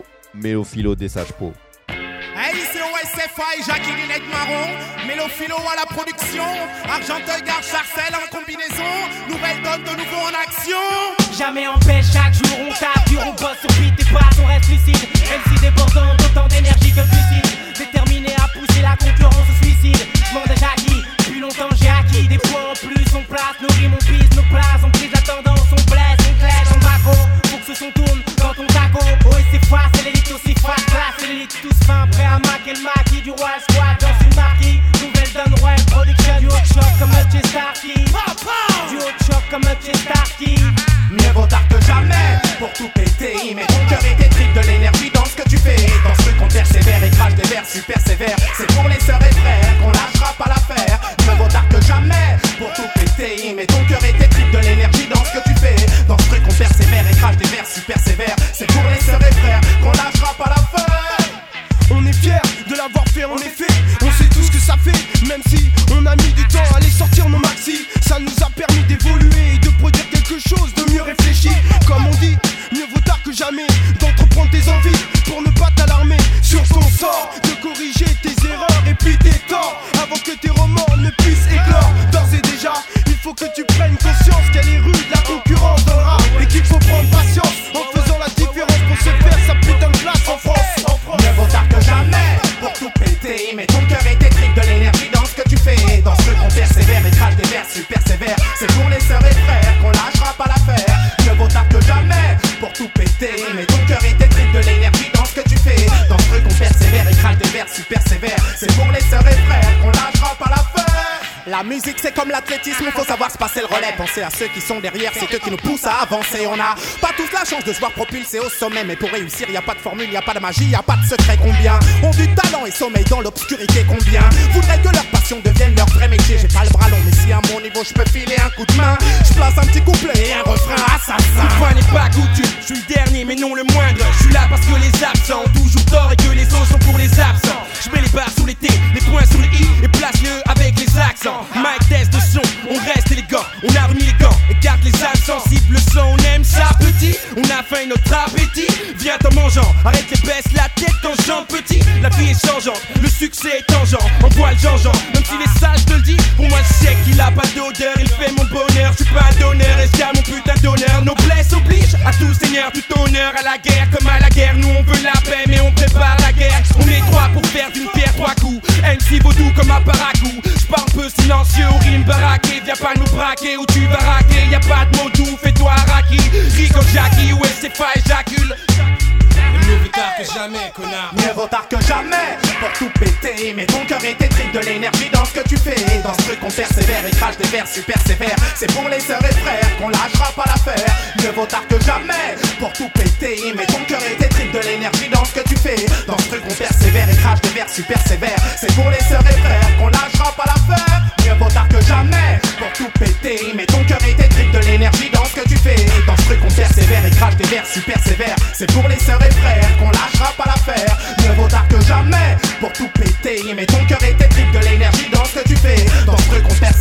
des Sages-Peaux. Hey, c'est OSFA et Jackie des Nègres Marrons. Mélophilo à la production. Argenteuil, Garde, Charcel en combinaison. Nouvelle donne de nouveau en action. Jamais en paix, chaque jour on tape, dur, on bosse, on beat et passe, on reste lucide. MC débordant d'autant d'énergie que suicide. Déterminé à pousser la concurrence au suicide. J'm'en ai acquis, depuis longtemps j'ai acquis. Des points en plus, on place, nos rimes, on pisse, nos places. On prise la tendance, on blesse, on claide, on macro. Faut que ce son tourne quand on taco. Oh et c'est face, c'est l'élite aussi face, classe, c'est l'élite tous fins, prêts à maquer le maquis. Du roi squad dans une marquis. Nouvelle donne Royal Production, du hot shot comme un Starkey. Du hot shot comme un Starkey. Mieux vaut tard que jamais pour tout péter. Mais ton cœur et tes tripes de l'énergie dans ce que tu fais. Dans ce qu'on persévère et crache des vers super sévères. C'est pour les sœurs et frères qu'on lâchera pas l'affaire. Mieux vaut tard que jamais pour tout péter. Mais ton cœur et tes tripes de l'énergie dans ce que tu fais. Dans ce truc qu'on persévère et crache des vers super sévères. C'est pour les sœurs et frères qu'on lâchera pas l'affaire. On est fiers de l'avoir fait en effet. On sait tout ce que ça fait. Même si on a mis du temps à les sortir nos maxi. Ça nous a permis d'évoluer et de produire quelque chose de mieux réfléchi. Comme on dit, mieux vaut tard que jamais d'entreprendre tes envies pour ne pas t'alarmer sur ton sort. De corriger tes erreurs et puis tes torts avant que tes remords ne puissent éclore. D'ores et déjà, il faut que tu prennes conscience qu'elle est rude la concurrence dans le rap. Et qu'il faut prendre patience en faisant la différence pour se faire sa putain de place en France. Mieux vaut tard que jamais pour tout péter. Mais ton cœur et tes tripes de l'énergie dans ce que tu fais. Dans ce truc on persévère et crache des vers super sévères. C'est pour les sœurs et frères qu'on lâchera pas l'affaire. Mieux vaut tard que jamais pour tout péter. Mais ton cœur et tes tripes de l'énergie dans ce que tu fais. Dans ce truc on persévère et crache des vers super sévères. C'est pour les sœurs et frères qu'on lâchera pas l'affaire. La musique c'est comme l'athlétisme, faut savoir se passer le relais. Pensez à ceux qui sont derrière, c'est eux qui nous poussent à avancer. On a pas tous la chance de se voir propulser au sommet. Mais pour réussir, y a pas de formule, y a pas de magie, y a pas de secret. Combien ont du talent et sommeil dans l'obscurité? Combien voudraient que leur passion devienne leur vrai métier? J'ai pas le bras long, mais si à mon niveau je peux filer un coup de main, je place un petit couplet et un refrain assassin. Une fois n'est pas coutume, je suis le dernier mais non le moindre. Je suis là parce que les absents ont toujours tort et que les autres sont pour les absents. Je mets les barres sous les T, les points sous les I et place-le avec les accents. Mic test de son, on reste élégant, on a remis les gants, écarte les âmes sensibles, le son on aime ça petit, on a faim notre appétit, viens en mangeant, arrête les baisses la tête quand j'en petit, la vie est changeante, le succès est tangent, envoie le Jean-Jean, même si les sages te le disent, pour moi je sais qu'il a pas d'odeur, il fait mon bonheur, je suis pas un donneur, escale mon putain d'honneur, noblesse oblige, à tout seigneur, tout honneur, à la guerre comme à la guerre, nous on veut la paix mais on prépare la guerre, on est trois pour faire d'une pierre trois coups, MC vaudou comme un paracou, je parle peu silencieux, aux rimes baraquées, viens pas nous braquer où tu vas raquer, y'a pas de mots doux, fais-toi Raki, ris comme Jackie, ouais c'est pas éjacule. Mieux vaut tard que jamais, connard. Mieux vaut tard que jamais pour tout péter. Mais ton cœur et tes tripes de l'énergie dans ce que tu fais. Dans ce truc on persévère et crache des vers super sévères. C'est pour les sœurs et frères qu'on lâchera pas l'affaire. Mieux vaut tard que jamais pour tout péter. Mais ton cœur et tes tripes de l'énergie dans ce que tu fais. Dans ce truc on persévère et crache des vers super sévères. C'est pour les sœurs et frères qu'on lâchera pas l'affaire. Mieux vaut tard que jamais pour tout péter. Mais ton cœur et tes tripes de l'énergie dans ce que tu fais. Dans ce truc on persévère et crache des vers super sévères. C'est pour les sœurs et frères qu'on lâchera pas l'affaire. Mieux vaut tard que jamais pour tout péter. Mais ton cœur et tes tripes de l'énergie dans ce que tu fais. Dans ce truc on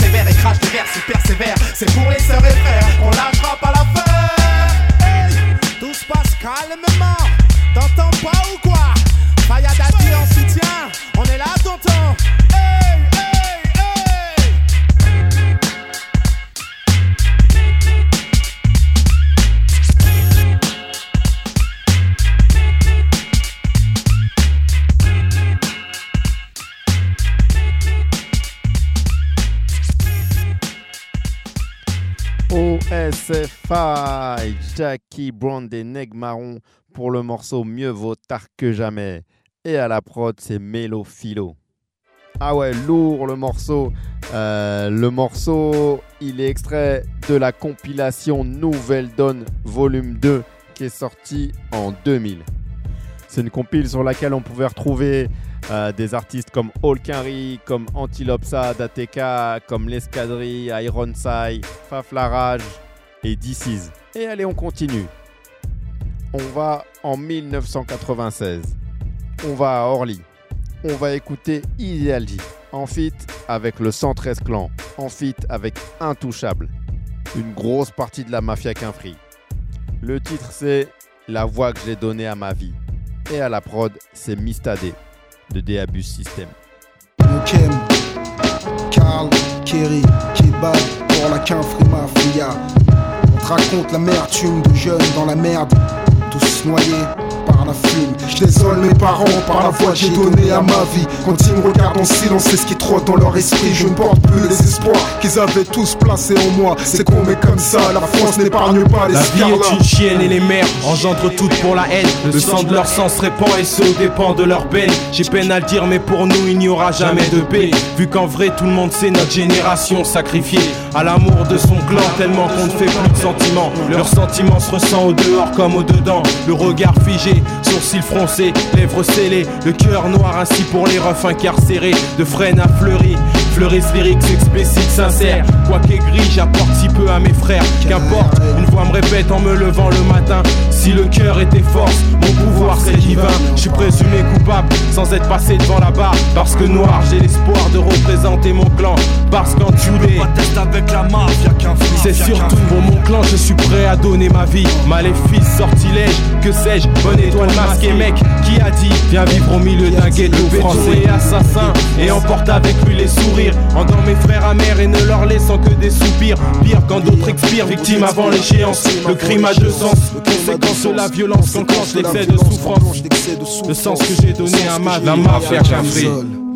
SFI, Jackie Brown des Nègres Marrons pour le morceau Mieux vaut tard que jamais. Et à la prod, c'est Mélo Philo. Ah ouais, lourd le morceau. Le morceau, il est extrait de la compilation Nouvelle Donne Volume 2 qui est sortie en 2000. C'est une compile sur laquelle on pouvait retrouver des artistes comme Holkinry, comme Antilope Sad, ATK, comme L'Escadrille, Ironside, Faf la Rage et DC's. Et allez, on continue. On va en 1996. On va à Orly. On va écouter Ideal J en feat avec le 113 Clan, en feat avec Intouchable. Une grosse partie de la mafia Quinfri. Le titre c'est La voix que j'ai donnée à ma vie. Et à la prod, c'est Mistadé de Deabus System. Mokem, Carl, Kerry, Kid Bad pour la Quinfri Mafia. On te raconte l'amertume de jeunes dans la merde, tous noyés par la fume. Je désole mes parents par la voix que j'ai donnée à ma vie. Quand ils me regardent en silence, c'est ce qui trotte dans leur esprit. Je ne porte plus les espoirs qu'ils avaient tous placés en moi. C'est qu'on met comme ça, la France n'épargne pas les scarlats. La vie est une chienne et les mères engendrent toutes pour la haine. Le sang de leur sang se répand et ce dépend de leur peine. J'ai peine à le dire mais pour nous il n'y aura jamais de paix. Vu qu'en vrai tout le monde sait notre génération sacrifiée à l'amour de son clan, tellement qu'on ne fait plus de sentiments. Leurs sentiments se ressent au dehors comme au dedans. Le regard figé, sourcils froncés, lèvres scellées, le cœur noir ainsi pour les refs incarcérés. De Fresnes à Fleury, fleurissent lyriques explicites, sincères. Quoi qu'aigri, j'apporte si peu à mes frères. Qu'importe, une voix me répète en me levant le matin. Si le cœur était force, mon pouvoir c'est divin. Je suis présumé coupable sans être passé devant la barre. Parce que noir, j'ai l'espoir de représenter mon clan. Parce qu'en Tudé, avec la mafia, c'est surtout pour mon clan, je suis prêt à donner ma vie. Maléfice, sortilège, que sais-je, bonne étoile masquée, mec. Qui a dit, viens vivre au milieu d'un ghetto français et assassin. Et emporte avec lui les sourires, endort mes frères amers et ne leur laissant que des soupirs. Pire quand d'autres expirent, victimes avant l'échéance. Le crime a deux sens, conséquence de la violence qu'enclenche l'excès de souffrance. Le sens que j'ai donné à ma vie, la mafia Quinfri.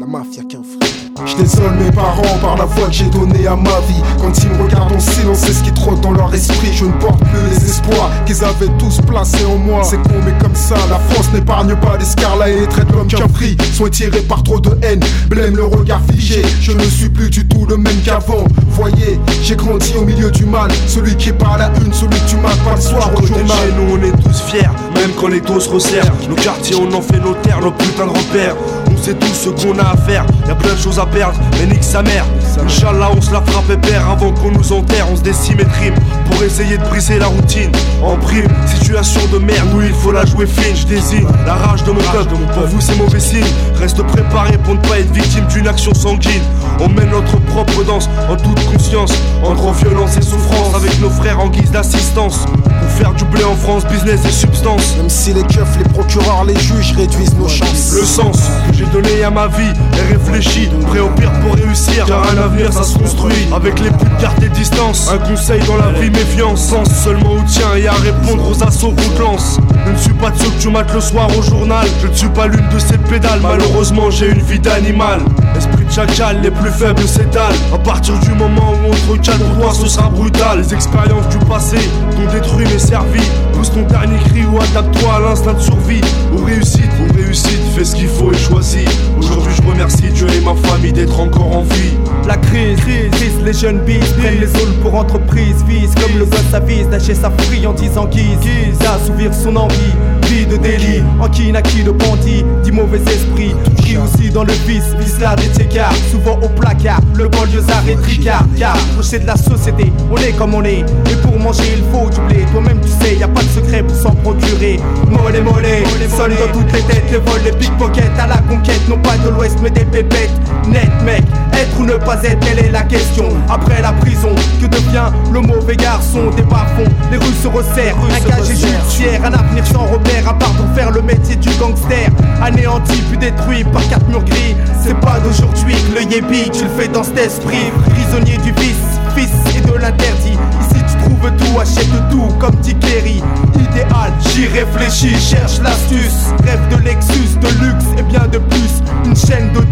Je désole mes parents par la voix que j'ai donnée à ma vie. Quand ils me regardent en silence, c'est ce qui trotte dans leur esprit. Je ne porte plus les espoirs qu'ils avaient tous placés en moi. C'est con mais comme ça, la France n'épargne pas les scarlats et les traite l'homme Quinfri. Sont étirés par trop de haine, blême le regard figé. Je ne suis plus du tout le même qu'avant. Voyez, j'ai grandi au milieu du mal. Celui qui est pas à la une, celui que tu mates pas le soir au journal. Chez nous on est tous fiers, même quand les dos se resserrent. Nos quartiers on en fait nos terres, nos putains de repères. On sait tout ce qu'on a à faire, y'a plein de choses à perdre, mais nique sa mère. Inch'Allah on se la frappe épère avant qu'on nous enterre. On se décime et trime pour essayer de briser la routine. En prime, situation de merde, nous il faut la jouer fine. Je désigne la rage de mon peuple, pour vous c'est mauvais signe. Reste préparé pour ne pas être victime d'une action sanguine. On mène notre propre danse en toute conscience, entre violence et souffrance, avec nos frères en guise d'assistance. Pour faire du blé en France, business et substance. Même si les keufs, les procureurs, les juges réduisent nos chances. Le sens que j'ai donné à ma vie est réfléchi, prêt au pire pour réussir. Car un avenir ça se construit avec les putes cartes et distance. Un conseil dans la vie, méfiance. Pense seulement au tien et à répondre aux assauts qu'on te lance. Je ne suis pas de ceux que tu mates le soir au journal. Je ne suis pas l'une de ces pédales. Malheureusement j'ai une vie d'animal. Esprit de chacal, les plus faibles s'étalent. À partir du moment où on te recale, pour toi ce sera brutal. Les expériences du passé t'ont détruit mais servi. Pousse ton dernier cri ou adapte-toi à l'instinct de survie. Ou réussite, fais ce qu'il faut et choisis. Aujourd'hui je remercie Dieu et ma famille d'être encore en vie. La crise, les jeunes bis prennent les halls pour entreprise. Vise comme le gosse avise, lâcher sa friandise en guise d'assouvir son envie. Vie de délit, en qui naquit le bandit, dit mauvais esprit. Pris aussi dans le vice là des écarts. Souvent au placard, le banlieusard est tricard. Car crochet de la société, on est comme on est. Et pour manger il faut du blé. Toi-même tu sais, y a pas de secret pour s'en procurer. Mollet, sonne dans toutes les têtes. Les vols, les pickpockets à la conquête. Non pas de l'ouest mais des pépettes. Net mec, être ou ne pas être, telle est la question. Après la prison, que devient le mauvais garçon? Des bas-fonds, les rues se resserrent. Un casier judiciaire, un avenir sans repère. À part pour faire le métier du gangster. Anéanti puis détruit par 4 murs gris. C'est pas d'aujourd'hui que le yébi, tu le fais dans cet esprit. Prisonnier du vice, fils et de l'interdit. Ici tu trouves tout, achète tout comme dit Kerry. Idéal, j'y réfléchis, cherche l'astuce. Rêve de Lexus, de luxe et bien de plus. Une chaîne d'hôtels,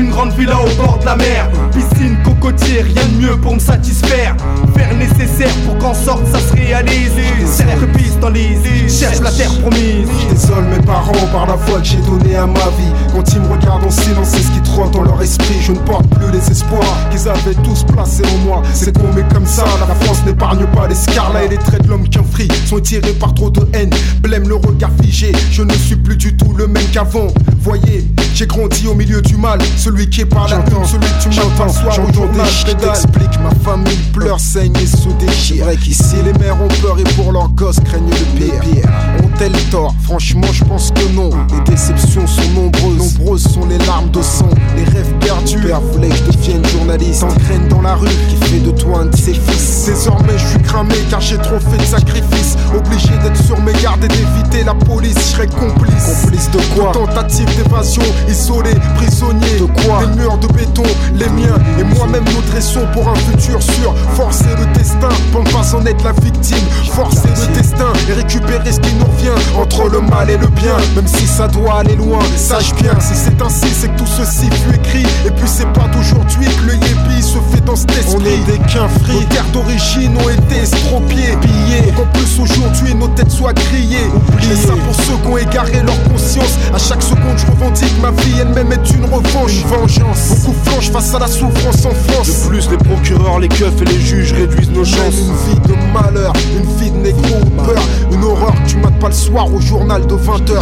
une grande villa au bord de la mer. Piscine, cocotier, rien de mieux pour me satisfaire. Faire le nécessaire pour qu'en sorte ça se réalise. Cercle pistolise, cherche la terre promise. Je désole mes parents par la foi que j'ai donnée à ma vie. Quand ils me regardent en silence, c'est ce qui trotte dans leur esprit. Je ne porte plus les espoirs qu'ils avaient tous placés en moi. C'est con mais comme ça, la France n'épargne pas les scarlats. Et les traits de l'homme qui en frie sont tirés par trop de haine. Blême le regard figé, je ne suis plus du tout le même qu'avant. Voyez, j'ai grandi au milieu du mal. Celui qui est pas là, celui que tu m'entends soir au journal. Je t'explique, ma famille pleure, saigne et se déchire. C'est vrai qu'ici les mères ont peur et pour leurs gosses craignent le pire. Ont-elles tort? Franchement je pense que non. Les déceptions sont nombreuses. Nombreuses sont les larmes de sang, les rêves perdus. Père voulait que je devienne journaliste. Engraine dans la rue qui fait de toi un de ses fils. Désormais je suis cramé car j'ai trop fait de sacrifices. Obligé d'être sur mes gardes et d'éviter la police. Je serais complice. Complice de quoi? Tentative d'évasion, isolé, prisonnier. De quoi? Les murs de béton, les miens et moi-même nous dressons pour un futur sûr. Forcer le destin pour ne pas en être la victime. Forcer le destin et récupérer ce qui nous revient. Entre le mal et le bien, même si ça doit aller loin. Sache bien, si c'est ainsi, c'est que tout ceci fut écrit. Et puis c'est pas d'aujourd'hui que le yépi se fait dans cet esprit. On est des quinfris, nos terres d'origine ont été estropiées, pillées. En plus aujourd'hui nos têtes soient grillées. Oubliez ça pour ceux qui ont égaré leur conscience. À chaque seconde je revendique ma vie elle-même est une revanche. Une vengeance, beaucoup flanchent face à la souffrance en France. De plus les procureurs, les keufs et les juges réduisent nos chances. Une vie de malheur, une vie de négro ou peur. Une horreur que tu mates pas le soir au journal de 20h.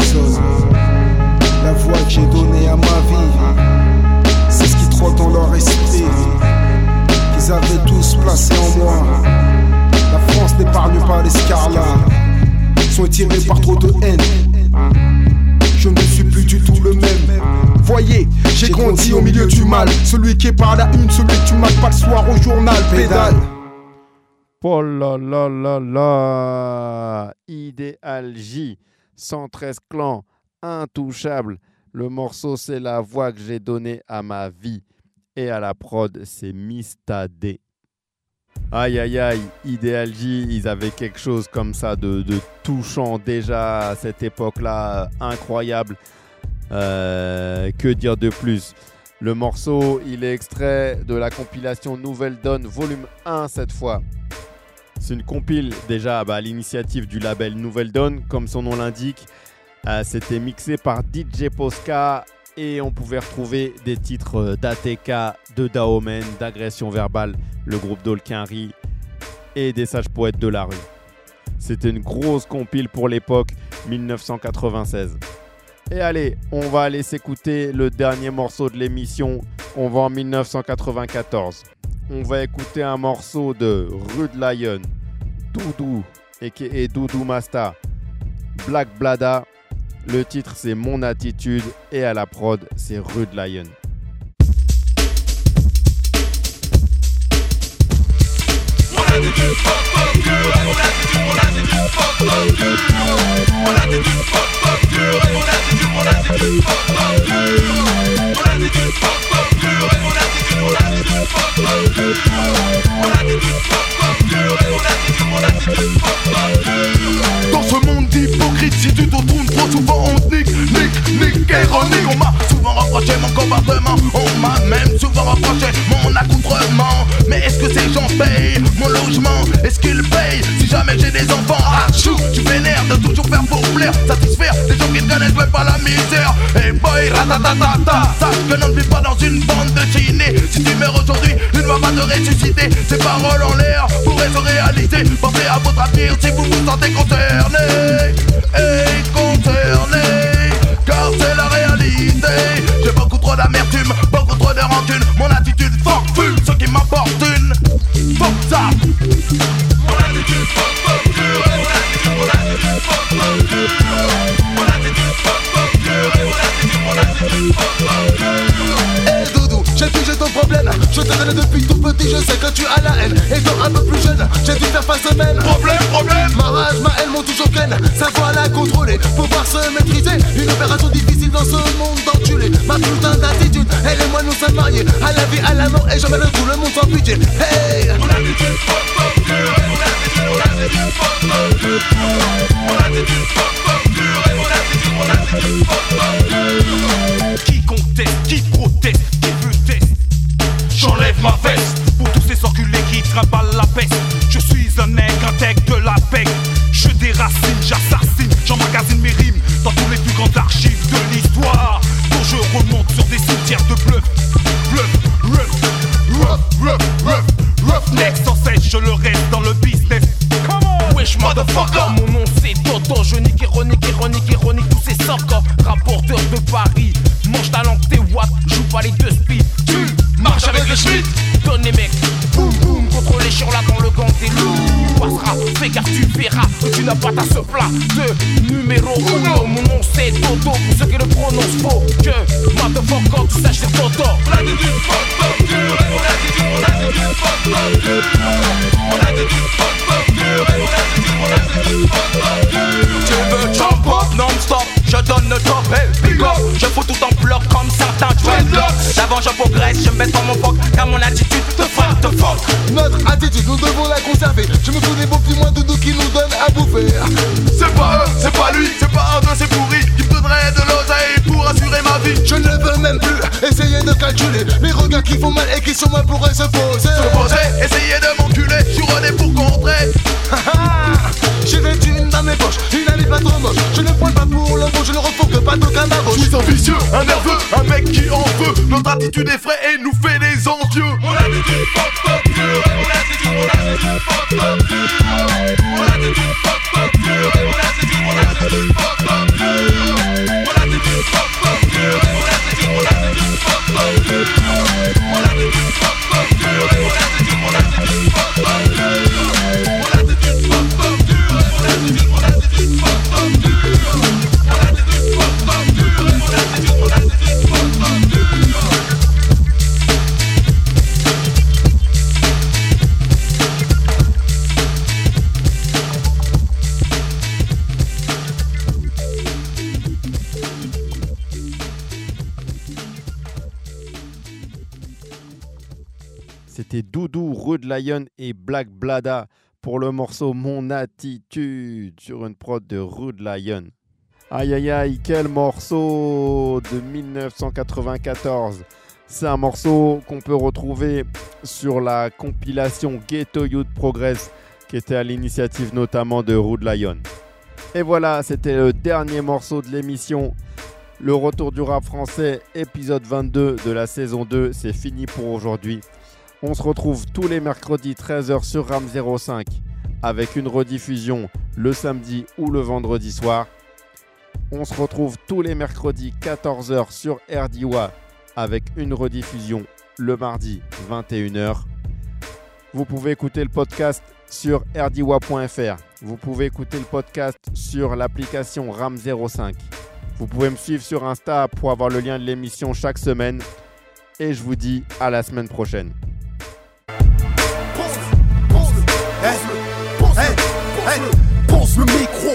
La voix que j'ai donnée à ma vie, c'est ce qui trotte dans leur esprit. Qu'ils avaient tous placé en moi. La France n'épargne pas les scarlats. Sont étirés par trop de haine. Je ne suis plus du tout le même. Voyez, j'ai grandi au milieu du mal. Celui qui est par la une, celui que tu mates pas le soir au journal. Pédale. Oh là là là là. Idéal J, 113 clans, intouchable. Le morceau c'est la voix que j'ai donnée à ma vie. Et à la prod c'est Mista D. Aïe aïe aïe, Idéal J, ils avaient quelque chose comme ça de touchant déjà à cette époque-là, incroyable. Que dire de plus? Le morceau, il est extrait de la compilation Nouvelle Donne, volume 1 cette fois. C'est une compile déjà à l'initiative du label Nouvelle Donne, comme son nom l'indique. C'était mixé par DJ Posca et on pouvait retrouver des titres d'ATK, de Daomen, d'Agression Verbale, le groupe d'Olkinry et des Sages Poètes de la rue. C'était une grosse compile pour l'époque, 1996. Et allez, on va aller s'écouter le dernier morceau de l'émission. On va en 1994. On va écouter un morceau de Rude Lion, Doudou, a.k.a. Doudou Masta, Black Blada. Le titre c'est Mon Attitude et à la prod c'est Rude Lion. Dans ce monde d'hypocrite, si tu te tournes trop souvent on nique, ironique. On m'a souvent reproché mon comportement, on m'a même souvent reproché mon accoutrement. Mais est-ce que ces gens payent mon logement? Est-ce qu'ils payent si jamais j'ai des enfants? Achou, tu vénères de toujours faire pour plaire, satisfaire des gens qui ne connaissent même pas la misère. Hey boy, ratatatata, sache que l'on ne vit pas dans une bande de chinés. Si tu meurs aujourd'hui, il ne va pas te ressusciter. Ces paroles en l'air pourraient se réaliser. Pensez à votre avenir si vous vous sentez concerné. Et concerné, car c'est la réalité. J'ai beaucoup trop d'amertume, beaucoup trop de rancune. Mon attitude fuck full, ce qui m'importune. Fuck ça. Mon attitude fuck fuck dur. Mon attitude fuck fuck dur. Mon attitude fuck fuck dur. Mon attitude fuck fuck dur. Hey Doudou, j'ai touché ton problème. Je te connais depuis tout petit, je sais que tu as la haine. Étant un peu plus jeune, j'ai dû faire face semaine. Problème. Ma rage, ma haine m'ont toujours ken. Savoir la contrôler, pouvoir se maîtriser. Une opération difficile dans ce monde d'enculé. Ma putain d'attitude, elle et moi nous sommes mariés. À la vie, à la mort, et jamais le tout le monde sans pitié. Hey! Mon attitude fuck fuck dur. Mon attitude fuck fuck dur. Mon attitude fuck fuck dur. Mon attitude fuck fuck dur. Qui conteste, qui proteste, qui ironique, tous ces sortes, rapporteurs de Paris. Mange ta langue, tes watts, joue pas les deux speed. Tu marches avec les Schmitt, donne les mecs. Boum boum, contrôlé sur la dans le gang des loups. Passera, fais gaffe, tu verras que tu n'as pas ta ce plat de numéro 1. Mon nom c'est Toto, pour ceux qui le prononcent faux. Que motherfucker, tu saches c'est Toto. On a dit du fuck dur, on a dit du fuck dur. On a dit du fuck dur, on a dit du fuck dur. Tu veux jump up non-stop, je donne le top, hey, big up. Je fous tout en bloc comme certains dreadlocks. D'avant je progresse, je me baisse dans mon poc, car mon attitude te frappe, te fuck. Notre attitude, nous devons la conserver. Je me fous des beaux petits moins doudous qui nous donnent à bouffer. C'est pas eux, c'est pas lui, c'est pas un de ces pourris qui me donnerait de l'oseille pour assurer ma vie. Je ne veux même plus essayer de calculer les regards qui font mal et qui sur moi pourraient se poser. Essayer de m'enculer, je suis rodé pour contrer. J'ai des thunes dans mes poches, une amie pas trop moche. Je ne pointe pas pour le mot, je ne refourgue pas d'aucun babouche. Je suis un vicieux, un nerveux, un mec qui en veut. Notre attitude effraie et nous fait des envieux. On a dit du fuck dur, on a dit du fuck dur. On a dit du fuck dur, on a dit du fuck dur. On a dit du fuck dur, on a dit du fuck dur. On a dit du fuck dur, on a dit du fuck dur. On a dit du fuck dur, on a dit du fuck dur. C'était Doudou, Rude Lion et Black Blada pour le morceau Mon Attitude sur une prod de Rude Lion. Aïe aïe aïe, quel morceau de 1994. C'est un morceau qu'on peut retrouver sur la compilation Ghetto Youth Progress qui était à l'initiative notamment de Rude Lion. Et voilà, c'était le dernier morceau de l'émission. Le retour du rap français, épisode 22 de la saison 2, c'est fini pour aujourd'hui. On se retrouve tous les mercredis 13h sur RAM 05 avec une rediffusion le samedi ou le vendredi soir. On se retrouve tous les mercredis 14h sur RDIWA avec une rediffusion le mardi 21h. Vous pouvez écouter le podcast sur rdiwa.fr. Vous pouvez écouter le podcast sur l'application RAM 05. Vous pouvez me suivre sur Insta pour avoir le lien de l'émission chaque semaine. Et je vous dis à la semaine prochaine. Pense le micro